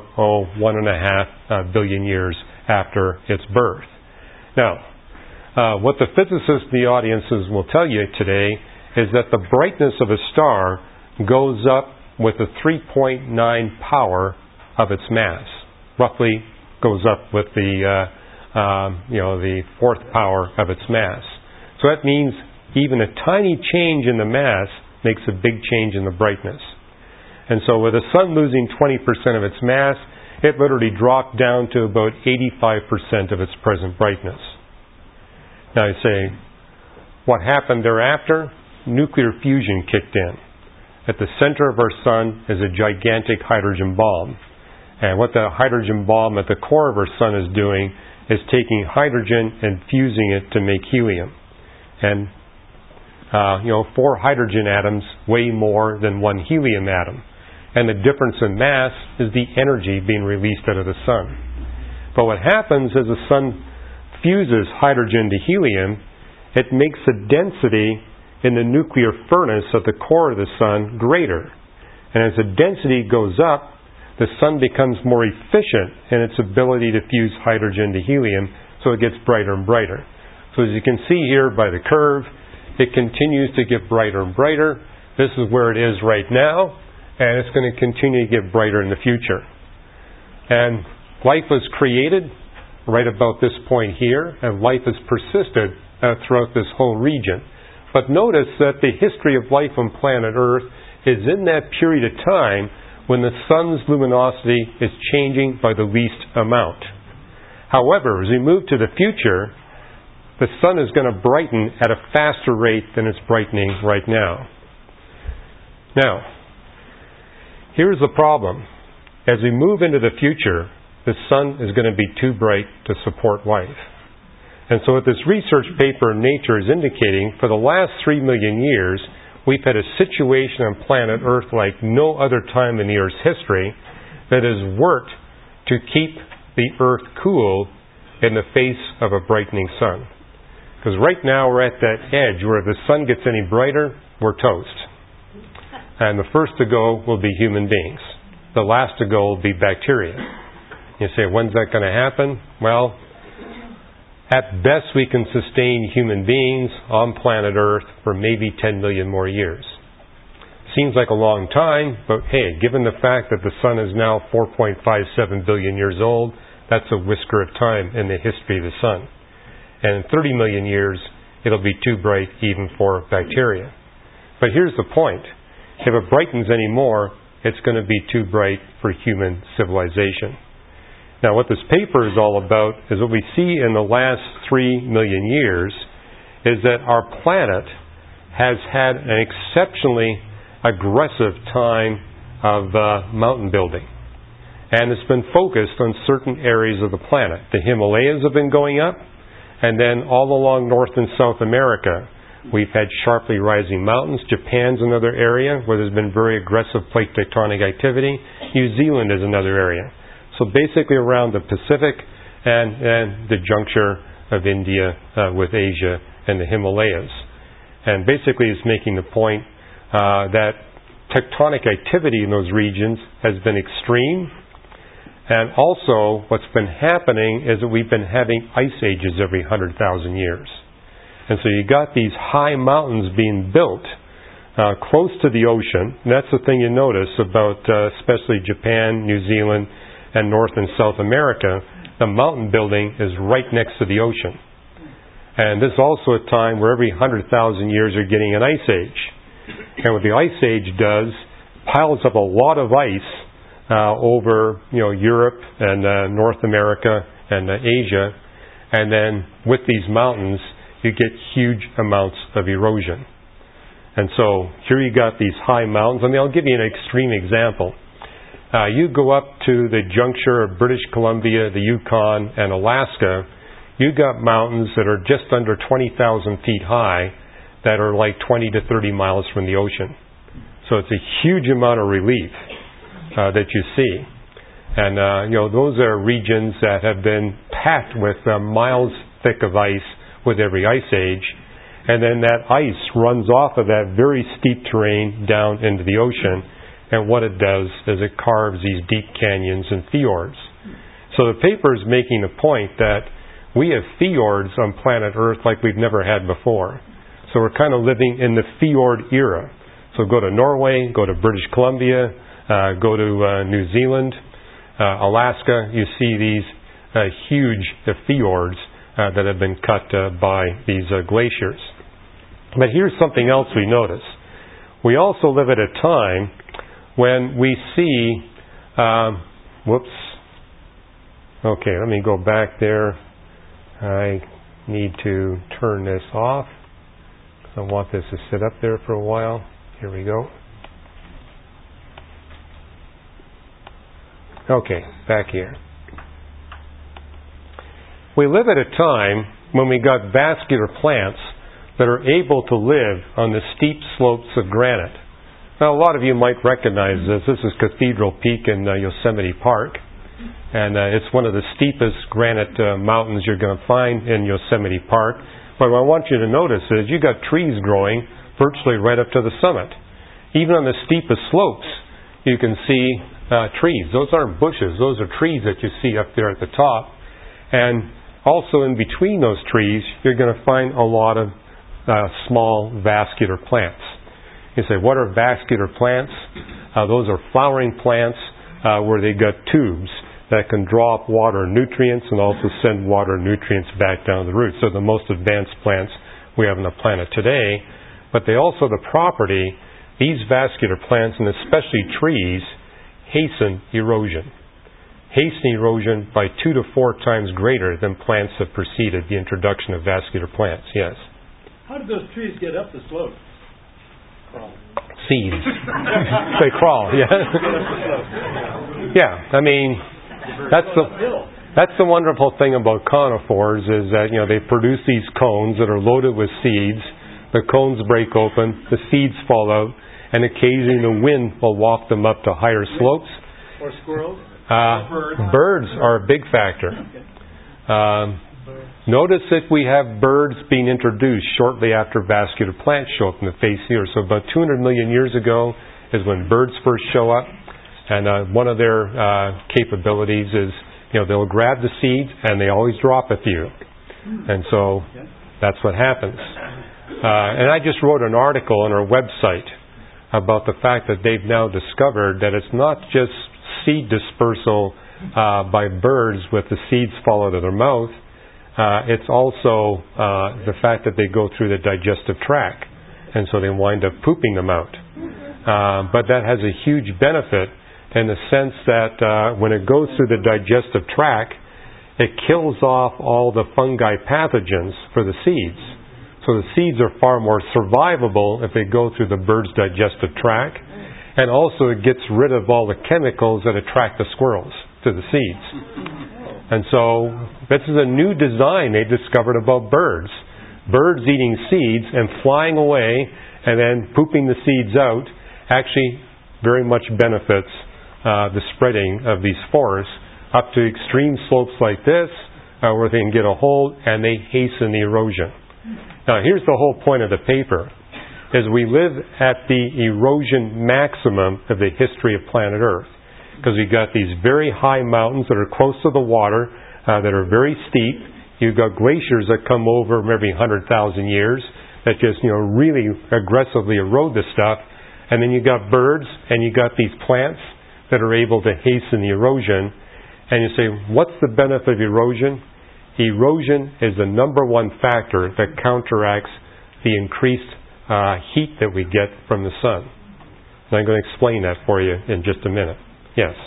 1.5 billion years after its birth. Now, what the physicists in the audiences will tell you today is that the brightness of a star goes up with the 3.9 power of its mass. Roughly goes up with the fourth power of its mass. So that means even a tiny change in the mass makes a big change in the brightness. And so with the sun losing 20% of its mass, it literally dropped down to about 85% of its present brightness. Now you say, what happened thereafter? Nuclear fusion kicked in. At the center of our sun is a gigantic hydrogen bomb. And what the hydrogen bomb at the core of our sun is doing is taking hydrogen and fusing it to make helium. And 4 hydrogen atoms weigh more than 1 helium atom. And the difference in mass is the energy being released out of the sun. But what happens is the sun fuses hydrogen to helium, it makes the density in the nuclear furnace at the core of the sun greater. And as the density goes up, the sun becomes more efficient in its ability to fuse hydrogen to helium, so it gets brighter and brighter. So as you can see here by the curve, it continues to get brighter and brighter. This is where it is right now, and it's going to continue to get brighter in the future. And life was created right about this point here, and life has persisted throughout this whole region. But notice that the history of life on planet Earth is in that period of time when the sun's luminosity is changing by the least amount. However, as we move to the future, the sun is going to brighten at a faster rate than it's brightening right now. Now, here's the problem. as we move into the future, the sun is going to be too bright to support life. And so what this research paper in Nature is indicating, for the last 3 million years, we've had a situation on planet Earth like no other time in the Earth's history that has worked to keep the Earth cool in the face of a brightening sun. Because right now we're at that edge where if the sun gets any brighter, we're toast. And the first to go will be human beings. The last to go will be bacteria. You say, when's that going to happen? Well, at best we can sustain human beings on planet Earth for maybe 10 million more years. Seems like a long time, but hey, given the fact that the sun is now 4.57 billion years old, that's a whisker of time in the history of the sun. And in 30 million years, it'll be too bright even for bacteria. But here's the point. If it brightens any more, it's going to be too bright for human civilization. Now, what this paper is all about is what we see in the last 3 million years is that our planet has had an exceptionally aggressive time of mountain building. And it's been focused on certain areas of the planet. The Himalayas have been going up, and then all along North and South America, we've had sharply rising mountains. Japan's another area where there's been very aggressive plate tectonic activity. New Zealand is another area. So basically around the Pacific and the juncture of India with Asia and the Himalayas. And basically it's making the point that tectonic activity in those regions has been extreme. And also what's been happening is that we've been having ice ages every 100,000 years. And so you got these high mountains being built close to the ocean. And that's the thing you notice about especially Japan, New Zealand, and North and South America. The mountain building is right next to the ocean. And this is also a time where every 100,000 years you're getting an ice age. And what the ice age does, piles up a lot of ice over Europe and North America and Asia. And then with these mountains, you get huge amounts of erosion. And so here you got these high mountains. I mean, I'll give you an extreme example. You go up to the juncture of British Columbia, the Yukon, and Alaska, you got mountains that are just under 20,000 feet high that are like 20 to 30 miles from the ocean. So it's a huge amount of relief that you see. And, those are regions that have been packed with miles thick of ice with every ice age. And then that ice runs off of that very steep terrain down into the ocean. And what it does is it carves these deep canyons and fjords. So the paper is making the point that we have fjords on planet Earth like we've never had before. So we're kind of living in the fjord era. So go to Norway, go to British Columbia, go to New Zealand, Alaska. You see these huge fjords that have been cut by these glaciers. But here's something else we notice. We also live at a time when we see, okay, let me go back there. I need to turn this off. I want this to sit up there for a while. Here we go. Okay, back here. We live at a time when we got vascular plants that are able to live on the steep slopes of granite. Now, a lot of you might recognize this. This is Cathedral Peak in Yosemite Park. And it's one of the steepest granite mountains you're going to find in Yosemite Park. But what I want you to notice is you got trees growing virtually right up to the summit. Even on the steepest slopes, you can see trees. Those aren't bushes. Those are trees that you see up there at the top. And also in between those trees, you're going to find a lot of small vascular plants. You say, what are vascular plants? Those are flowering plants where they got tubes that can draw up water and nutrients and also send water and nutrients back down the roots. So the most advanced plants we have on the planet today. But they also have the property, these vascular plants, and especially trees, hasten erosion. Hasten erosion by 2 to 4 times greater than plants that preceded the introduction of vascular plants. Yes? How did those trees get up the slope? seeds. They crawl, yeah. Yeah, I mean, that's the wonderful thing about conifers is that, they produce these cones that are loaded with seeds. The cones break open, the seeds fall out, and occasionally the wind will waft them up to higher slopes. Or squirrels? Birds are a big factor. Notice that we have birds being introduced shortly after vascular plants show up in the face of the earth. So about 200 million years ago is when birds first show up. And one of their capabilities is, they'll grab the seeds and they always drop a few. And so that's what happens. And I just wrote an article on our website about the fact that they've now discovered that it's not just seed dispersal by birds with the seeds fall out of their mouth. It's also the fact that they go through the digestive tract, and so they wind up pooping them out. But that has a huge benefit in the sense that when it goes through the digestive tract, it kills off all the fungi pathogens for the seeds. So the seeds are far more survivable if they go through the bird's digestive tract. And also it gets rid of all the chemicals that attract the squirrels to the seeds. And so this is a new design they discovered about birds. Birds eating seeds and flying away and then pooping the seeds out actually very much benefits the spreading of these forests up to extreme slopes like this where they can get a hold and they hasten the erosion. Now here's the whole point of the paper, is we live at the erosion maximum of the history of planet Earth. Because we've got these very high mountains that are close to the water, that are very steep. You've got glaciers that come over every 100,000 years that just, really aggressively erode the stuff. And then you've got birds and you've got these plants that are able to hasten the erosion. And you say, what's the benefit of erosion? Erosion is the number one factor that counteracts the increased heat that we get from the sun. And I'm going to explain that for you in just a minute. Yes?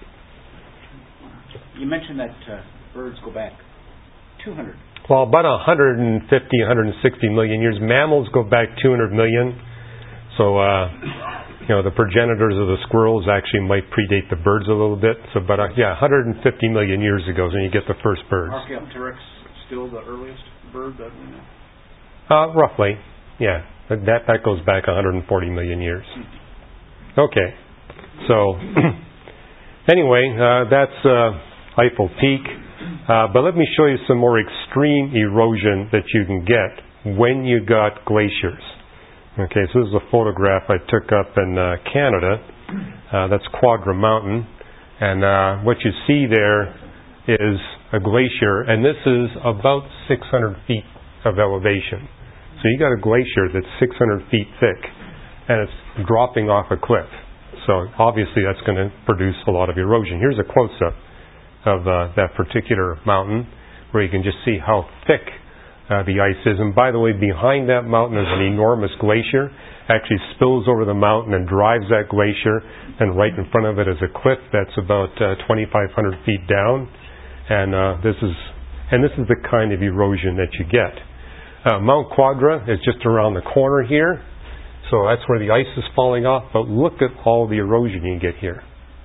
You mentioned that birds go back 200. Well, about 150, 160 million years. Mammals go back 200 million. So, the progenitors of the squirrels actually might predate the birds a little bit. So, but 150 million years ago is when you get the first birds. Archaeopteryx still the earliest bird that we know? Roughly, yeah. That goes back 140 million years. Okay. So, anyway, that's Eiffel Peak. But let me show you some more extreme erosion that you can get when you got glaciers. Okay, so this is a photograph I took up in Canada. That's Quadra Mountain. And what you see there is a glacier, and this is about 600 feet of elevation. So you got a glacier that's 600 feet thick, and it's dropping off a cliff. So obviously that's going to produce a lot of erosion. Here's a close-up of that particular mountain, where you can just see how thick the ice is. And by the way, behind that mountain is an enormous glacier. Actually spills over the mountain and drives that glacier, and right in front of it is a cliff that's about 2,500 feet down. And this is the kind of erosion that you get. Mount Quadra is just around the corner here, so that's where the ice is falling off. But look at all the erosion you get here.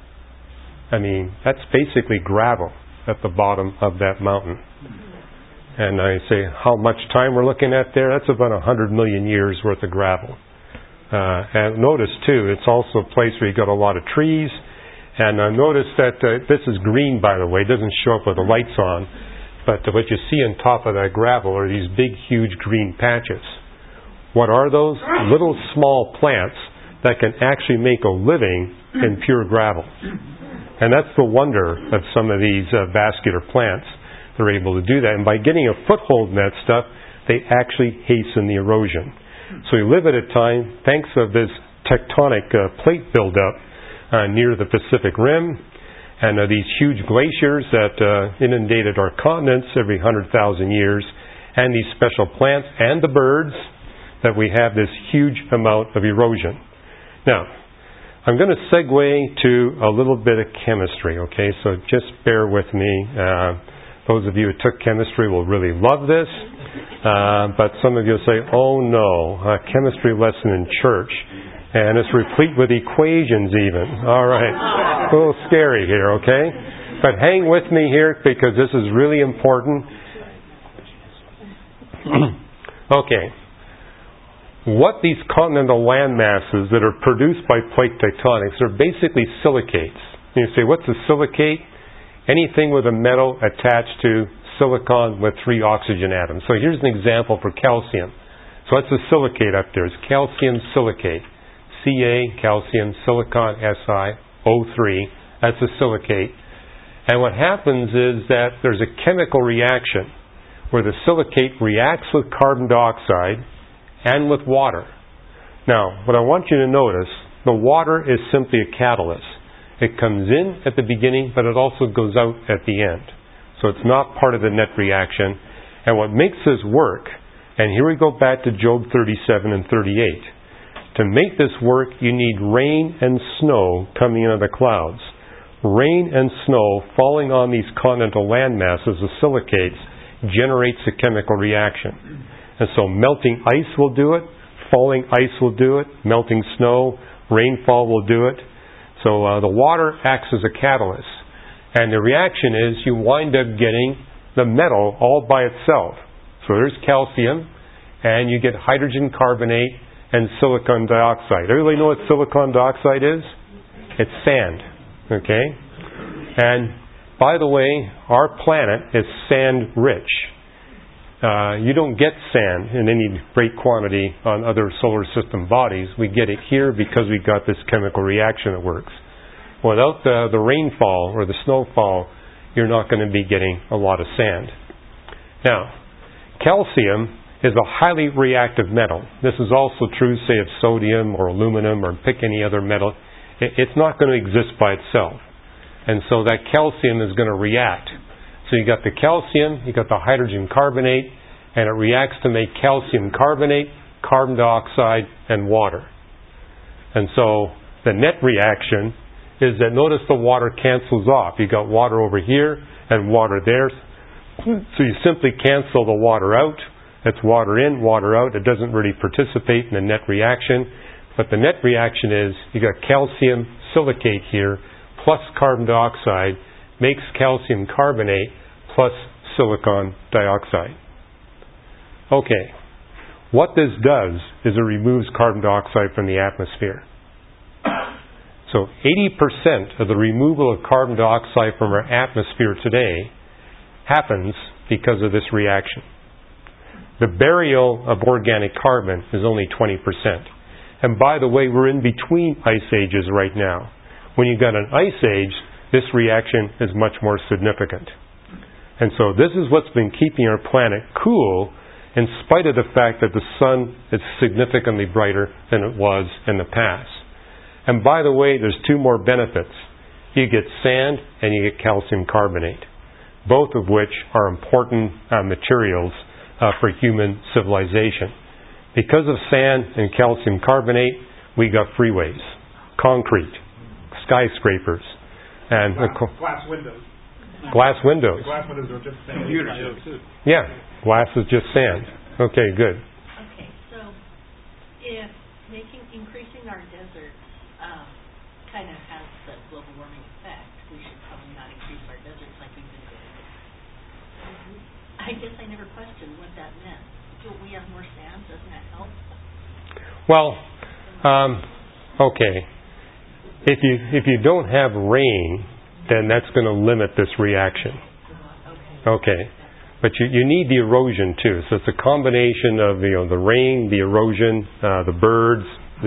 I mean, that's basically gravel at the bottom of that mountain. And I say, how much time we're looking at there? That's about 100 million years worth of gravel. And notice, too, it's also a place where you got a lot of trees. And notice that this is green, by the way. It doesn't show up with the lights on. But what you see on top of that gravel are these big, huge green patches. What are those? Little small plants that can actually make a living in pure gravel. And that's the wonder of some of these vascular plants. They're able to do that. And by getting a foothold in that stuff, they actually hasten the erosion. So we live at a time, thanks to this tectonic plate buildup near the Pacific Rim, and these huge glaciers that inundated our continents every 100,000 years, and these special plants and the birds, that we have this huge amount of erosion. Now, I'm going to segue to a little bit of chemistry, okay? So just bear with me. Those of you who took chemistry will really love this. But some of you will say, oh no, a chemistry lesson in church. And it's replete with equations even. All right. A little scary here, okay? But hang with me here because this is really important. Okay. What these continental land masses that are produced by plate tectonics are basically silicates. You say, what's a silicate? Anything with a metal attached to silicon with 3 oxygen atoms. So here's an example for calcium. So that's a silicate up there. It's calcium silicate. Ca, calcium, silicon, Si, O3. That's a silicate. And what happens is that there's a chemical reaction where the silicate reacts with carbon dioxide and with water. Now, what I want you to notice, the water is simply a catalyst. It comes in at the beginning, but it also goes out at the end. So it's not part of the net reaction. And what makes this work, and here we go back to Job 37 and 38. To make this work, you need rain and snow coming out of the clouds. Rain and snow falling on these continental land masses, the silicates, generates a chemical reaction. And so melting ice will do it, falling ice will do it, melting snow, rainfall will do it. So the water acts as a catalyst. And the reaction is you wind up getting the metal all by itself. So there's calcium, and you get hydrogen carbonate and silicon dioxide. Everybody know what silicon dioxide is? It's sand. Okay? And by the way, our planet is sand rich. You don't get sand in any great quantity on other solar system bodies. We get it here because we've got this chemical reaction that works. Without the rainfall or the snowfall, you're not going to be getting a lot of sand. Now, calcium is a highly reactive metal. This is also true, say, of sodium or aluminum or pick any other metal. It's not going to exist by itself. And so that calcium is going to react. So you got the calcium, you got the hydrogen carbonate, and it reacts to make calcium carbonate, carbon dioxide, and water. And so the net reaction is that notice the water cancels off. You got water over here and water there. So you simply cancel the water out. It's water in, water out. It doesn't really participate in the net reaction. But the net reaction is you got calcium silicate here plus carbon dioxide makes calcium carbonate plus silicon dioxide. Okay. What this does is it removes carbon dioxide from the atmosphere. So 80% of the removal of carbon dioxide from our atmosphere today happens because of this reaction. The burial of organic carbon is only 20%. And by the way, we're in between ice ages right now. When you've got an ice age, this reaction is much more significant. And so this is what's been keeping our planet cool in spite of the fact that the sun is significantly brighter than it was in the past. And by the way, there's 2 more benefits. You get sand and you get calcium carbonate, both of which are important materials for human civilization. Because of sand and calcium carbonate, we got freeways, concrete, skyscrapers, and glass windows. Glass windows. The glass windows are just sand. Computers too. Yeah, glass is just sand. Okay, good. Okay, so if increasing our deserts kind of has the global warming effect, we should probably not increase our deserts like we've been doing. I guess I never questioned what that meant. Do we have more sand? Doesn't that help? Well, okay. If you don't have rain, then that's going to limit this reaction. Okay. But you need the erosion too. So it's a combination of the rain, the erosion, the birds,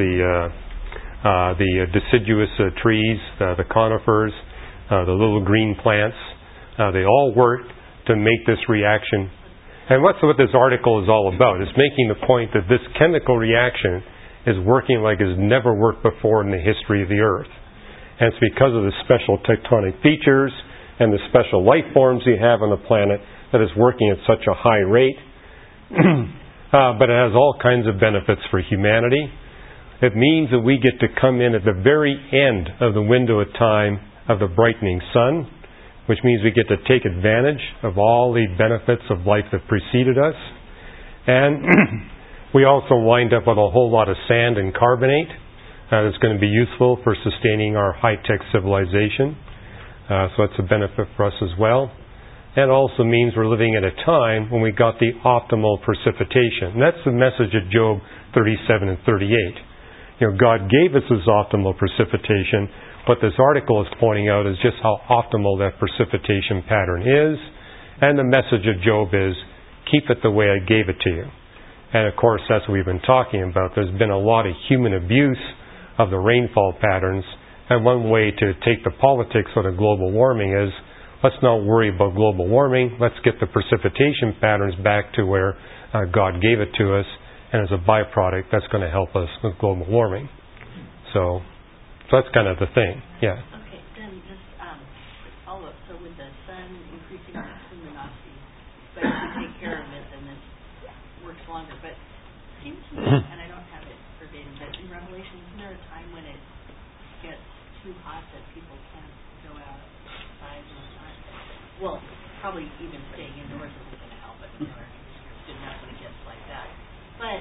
the deciduous trees, the conifers, the little green plants. They all work to make this reaction. And what this article is all about is making the point that this chemical reaction is working like it's never worked before in the history of the Earth. And it's because of the special tectonic features and the special life forms you have on the planet that is working at such a high rate. But it has all kinds of benefits for humanity. It means that we get to come in at the very end of the window of time of the brightening sun, which means we get to take advantage of all the benefits of life that preceded us. And we also wind up with a whole lot of sand and carbonate, That's going to be useful for sustaining our high-tech civilization. So that's a benefit for us as well. And also means we're living at a time when we got the optimal precipitation. And that's the message of Job 37 and 38. God gave us this optimal precipitation. What this article is pointing out is just how optimal that precipitation pattern is. And the message of Job is, keep it the way I gave it to you. And of course, that's what we've been talking about. There's been a lot of human abuse of the rainfall patterns. And one way to take the politics out of global warming is, let's not worry about global warming. Let's get the precipitation patterns back to where God gave it to us. And as a byproduct, that's going to help us with global warming. So that's kind of the thing. Yeah. Okay, then just follow up. So with the sun increasing its luminosity, but if we take care of it, then this works longer. But it seems to me, and I don't have it verbatim, but in Revelation, isn't there a time when it gets too hot that people can't go outside all the time? Well, probably even staying indoors isn't going to help, but you know, it's good enough when it gets like that. But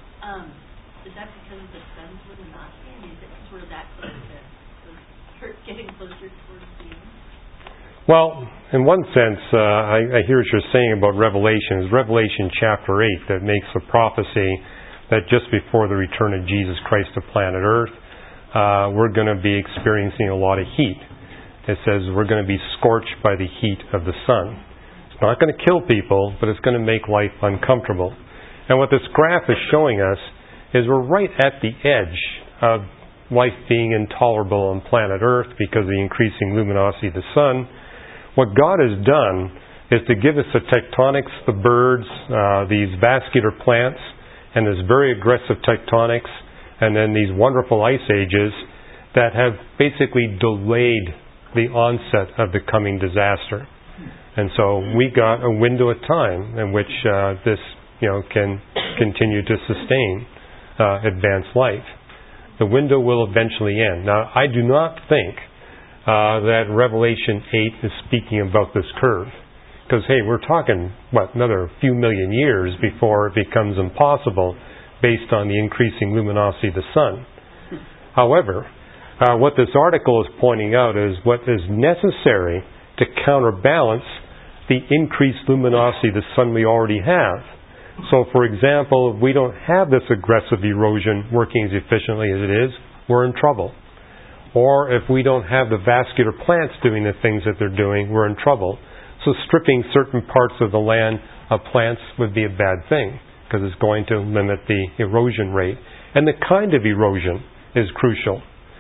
is that because of the sun's luminosity? I mean, is it because we're that close to getting closer towards the end? Well, in one sense, I hear what you're saying about Revelation. It's Revelation chapter 8 that makes the prophecy that just before the return of Jesus Christ to planet Earth, we're going to be experiencing a lot of heat. It says we're going to be scorched by the heat of the sun. It's not going to kill people, but it's going to make life uncomfortable. And what this graph is showing us is we're right at the edge of life being intolerable on planet Earth because of the increasing luminosity of the sun. What God has done is to give us the tectonics, the birds, these vascular plants, and this very aggressive tectonics, and then these wonderful ice ages that have basically delayed the onset of the coming disaster. And so we got a window of time in which this can continue to sustain advanced life. The window will eventually end. Now, I do not think that Revelation 8 is speaking about this curve. Because, hey, we're talking, another few million years before it becomes impossible based on the increasing luminosity of the sun. However, what this article is pointing out is what is necessary to counterbalance the increased luminosity of the sun we already have. So, for example, if we don't have this aggressive erosion working as efficiently as it is, we're in trouble. Or if we don't have the vascular plants doing the things that they're doing, we're in trouble. So stripping certain parts of the land of plants would be a bad thing because it's going to limit the erosion rate. And the kind of erosion is crucial.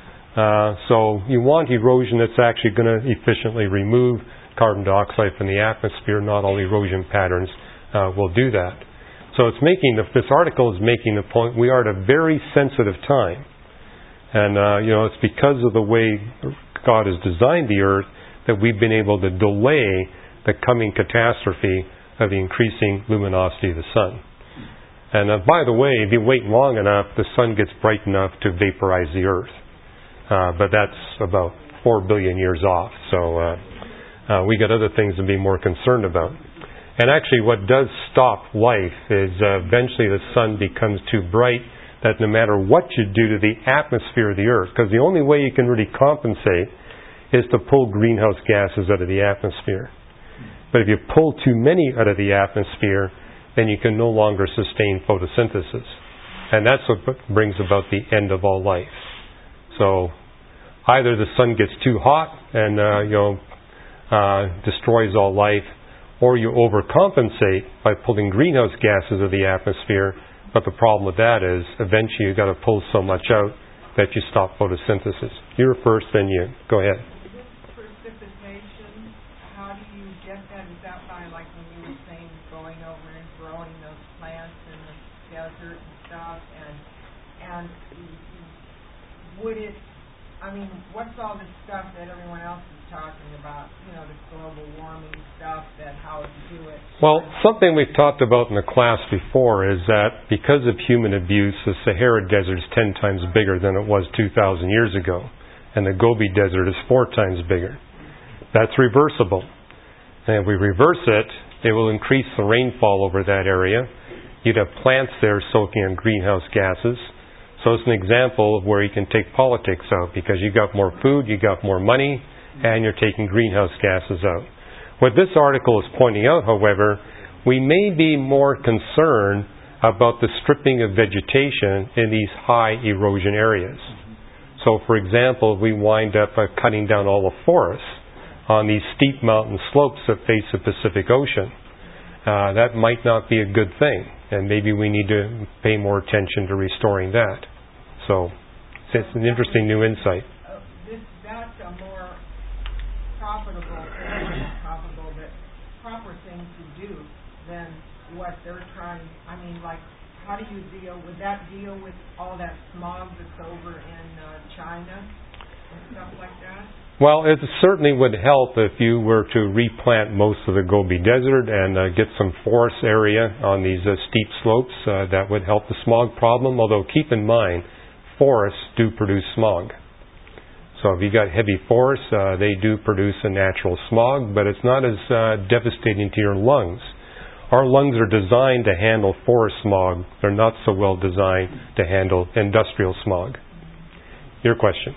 So you want erosion that's actually going to efficiently remove carbon dioxide from the atmosphere. Not all erosion patterns will do that. So this article is making the point we are at a very sensitive time. And, it's because of the way God has designed the earth that we've been able to delay the coming catastrophe of the increasing luminosity of the sun. And by the way, if you wait long enough, the sun gets bright enough to vaporize the earth. But that's about 4 billion years off. So we got other things to be more concerned about. And actually what does stop life is eventually the sun becomes too bright that no matter what you do to the atmosphere of the earth, because the only way you can really compensate is to pull greenhouse gases out of the atmosphere. But if you pull too many out of the atmosphere, then you can no longer sustain photosynthesis. And that's what brings about the end of all life. So either the sun gets too hot and destroys all life, or you overcompensate by pulling greenhouse gases out of the atmosphere. But the problem with that is eventually you've got to pull so much out that you stop photosynthesis. You're first, then you. Go ahead. This precipitation, how do you get that? Is that by, like when you were saying, going over and growing those plants in the desert and stuff? And would it, what's all this stuff that everyone else is talking about, this global warming stuff, that how to do it? Well, something we've talked about in the class before is that because of human abuse, the Sahara Desert is 10 times bigger than it was 2,000 years ago. And the Gobi Desert is 4 times bigger. That's reversible. And if we reverse it, it will increase the rainfall over that area. You'd have plants there soaking in greenhouse gases. So it's an example of where you can take politics out, because you got more food, you got more money, and you're taking greenhouse gases out. What this article is pointing out, however, we may be more concerned about the stripping of vegetation in these high erosion areas. So, for example, if we wind up cutting down all the forests on these steep mountain slopes that face the Pacific Ocean, that might not be a good thing, and maybe we need to pay more attention to restoring that. So, it's an interesting new insight. That's a more profitable, but proper thing to do than what they're trying. I mean, like, how do you would that deal with all that smog that's over in China and stuff like that? Well, it certainly would help if you were to replant most of the Gobi Desert and get some forest area on these steep slopes. That would help the smog problem, although keep in mind, forests do produce smog. So if you got heavy forests, they do produce a natural smog, but it's not as devastating to your lungs. Our lungs are designed to handle forest smog. They're not so well designed to handle industrial smog. Your question?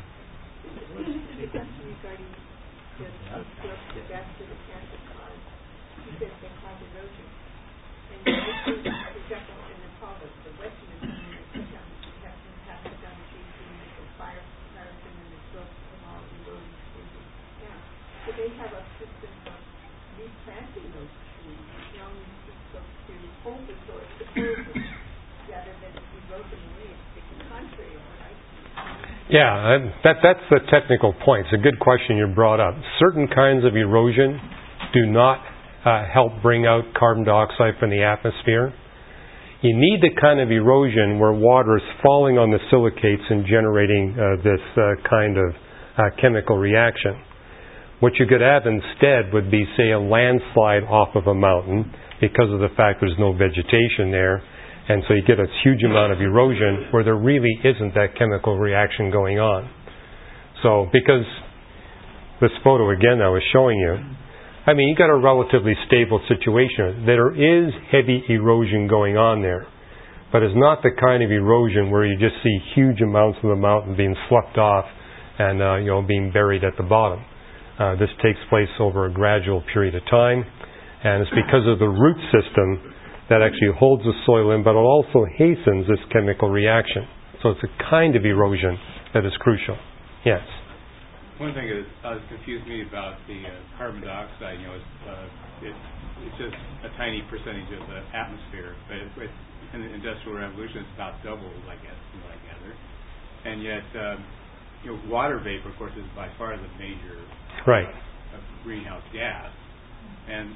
They have a system of replanting those trees, young people to hold the soil, support them, rather than erode them away. It's the contrary of what I see. Yeah, that's the technical point. It's a good question you brought up. Certain kinds of erosion do not help bring out carbon dioxide from the atmosphere. You need the kind of erosion where water is falling on the silicates and generating this kind of chemical reaction. What you could have instead would be, say, a landslide off of a mountain because of the fact there's no vegetation there. And so you get a huge amount of erosion where there really isn't that chemical reaction going on. So, because this photo again I was showing you, I mean, you got a relatively stable situation. There is heavy erosion going on there. But it's not the kind of erosion where you just see huge amounts of the mountain being sloughed off and being buried at the bottom. This takes place over a gradual period of time, and it's because of the root system that actually holds the soil in, but it also hastens this chemical reaction. So it's a kind of erosion that is crucial. Yes? One thing that confused me about the carbon dioxide, it's just a tiny percentage of the atmosphere, but in the Industrial Revolution it's about double, I guess, from what I gather. And yet, water vapor, of course, is by far the major greenhouse gas. And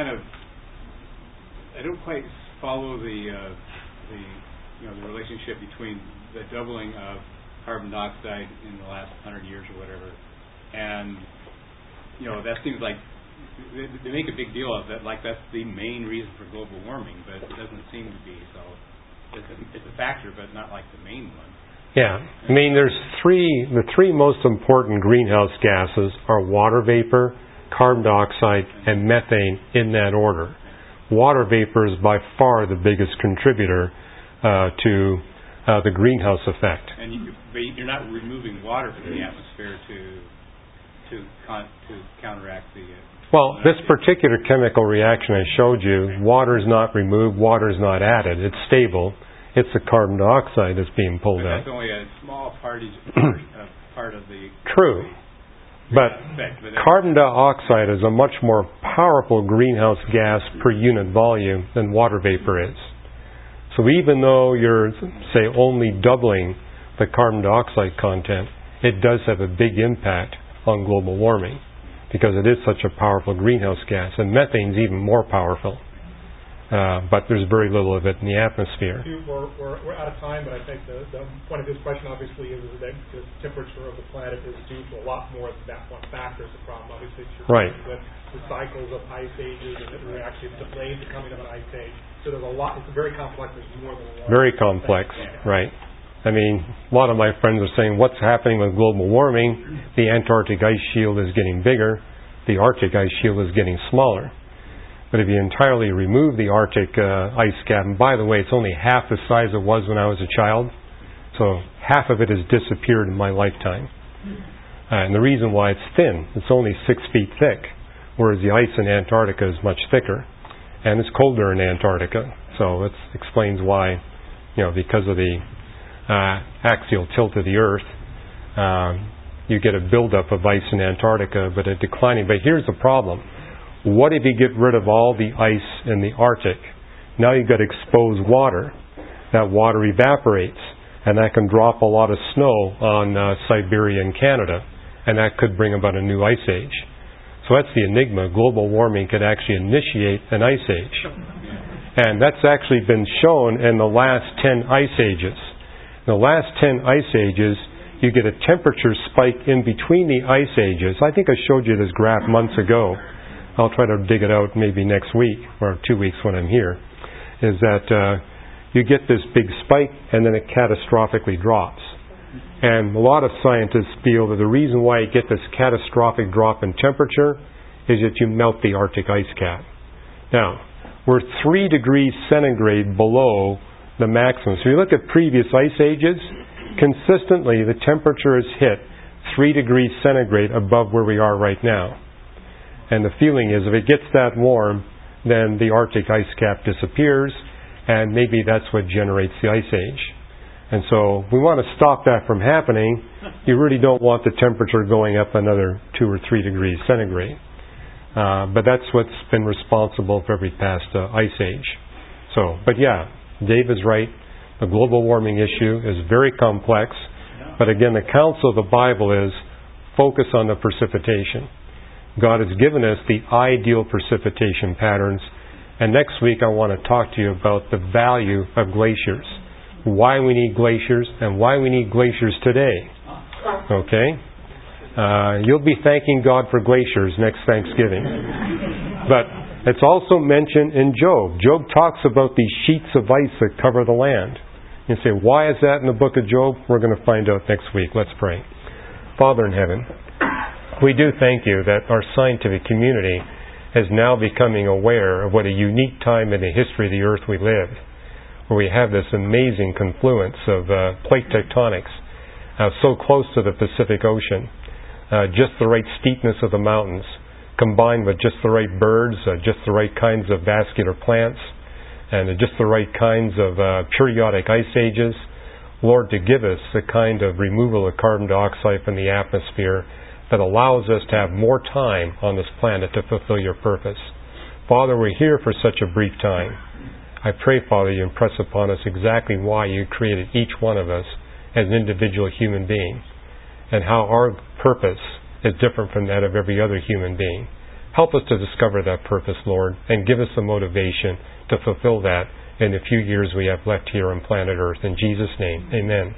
I don't quite follow the relationship between the doubling of carbon dioxide in the last 100 years or whatever, and that seems like they make a big deal of that, like that's the main reason for global warming, but it doesn't seem to be. So it's a factor, but not like the main one. Yeah, I mean, the three most important greenhouse gases are water vapor, carbon dioxide, and methane in that order. Water vapor is by far the biggest contributor to the greenhouse effect. And you're not removing water from the atmosphere to counteract the... Well, this particular chemical reaction I showed you, water is not removed, water is not added. It's stable. It's the carbon dioxide that's being pulled out. That's only a small part of the... True. But carbon dioxide is a much more powerful greenhouse gas per unit volume than water vapor is. So even though you're, say, only doubling the carbon dioxide content, it does have a big impact on global warming because it is such a powerful greenhouse gas. And methane's even more powerful. But there's very little of it in the atmosphere. We're out of time, but I think the point of this question obviously is that the temperature of the planet is due to a lot more than that one factor is the problem. Obviously, it's the cycles of ice ages and the actually delayed the coming of an ice age. So there's a lot. It's very complex. There's more than one. Very complex, right. I mean, a lot of my friends are saying, what's happening with global warming? The Antarctic ice shield is getting bigger. The Arctic ice shield is getting smaller. But if you entirely remove the Arctic ice cap, and by the way, it's only half the size it was when I was a child. So half of it has disappeared in my lifetime. And the reason why it's thin, it's only 6 feet thick, whereas the ice in Antarctica is much thicker. And it's colder in Antarctica. So it explains why, because of the axial tilt of the Earth, you get a buildup of ice in Antarctica, but a declining. But here's the problem. What if you get rid of all the ice in the Arctic? Now you've got exposed water. That water evaporates, and that can drop a lot of snow on Siberia and Canada, and that could bring about a new ice age. So that's the enigma. Global warming could actually initiate an ice age. And that's actually been shown in the last 10 ice ages. In the last 10 ice ages, you get a temperature spike in between the ice ages. I think I showed you this graph months ago. I'll try to dig it out maybe next week or 2 weeks when I'm here. Is that you get this big spike and then it catastrophically drops. And a lot of scientists feel that the reason why you get this catastrophic drop in temperature is that you melt the Arctic ice cap. Now, we're 3 degrees centigrade below the maximum. So you look at previous ice ages, consistently the temperature is hit 3 degrees centigrade above where we are right now. And the feeling is if it gets that warm, then the Arctic ice cap disappears, and maybe that's what generates the ice age. And so we want to stop that from happening. You really don't want the temperature going up another 2 or 3 degrees centigrade. But that's what's been responsible for every past ice age. But yeah, Dave is right. The global warming issue is very complex. But again, the counsel of the Bible is focus on the precipitation. God has given us the ideal precipitation patterns. And next week I want to talk to you about the value of glaciers. Why we need glaciers and why we need glaciers today. Okay? You'll be thanking God for glaciers next Thanksgiving. But it's also mentioned in Job. Job talks about these sheets of ice that cover the land. You say, why is that in the book of Job? We're going to find out next week. Let's pray. Father in heaven, we do thank you that our scientific community is now becoming aware of what a unique time in the history of the earth we live, where we have this amazing confluence of plate tectonics so close to the Pacific Ocean, just the right steepness of the mountains, combined with just the right birds, just the right kinds of vascular plants, and just the right kinds of periodic ice ages. Lord, to give us the kind of removal of carbon dioxide from the atmosphere that allows us to have more time on this planet to fulfill your purpose. Father, we're here for such a brief time. I pray, Father, you impress upon us exactly why you created each one of us as an individual human being, and how our purpose is different from that of every other human being. Help us to discover that purpose, Lord, and give us the motivation to fulfill that in the few years we have left here on planet Earth. In Jesus' name, amen.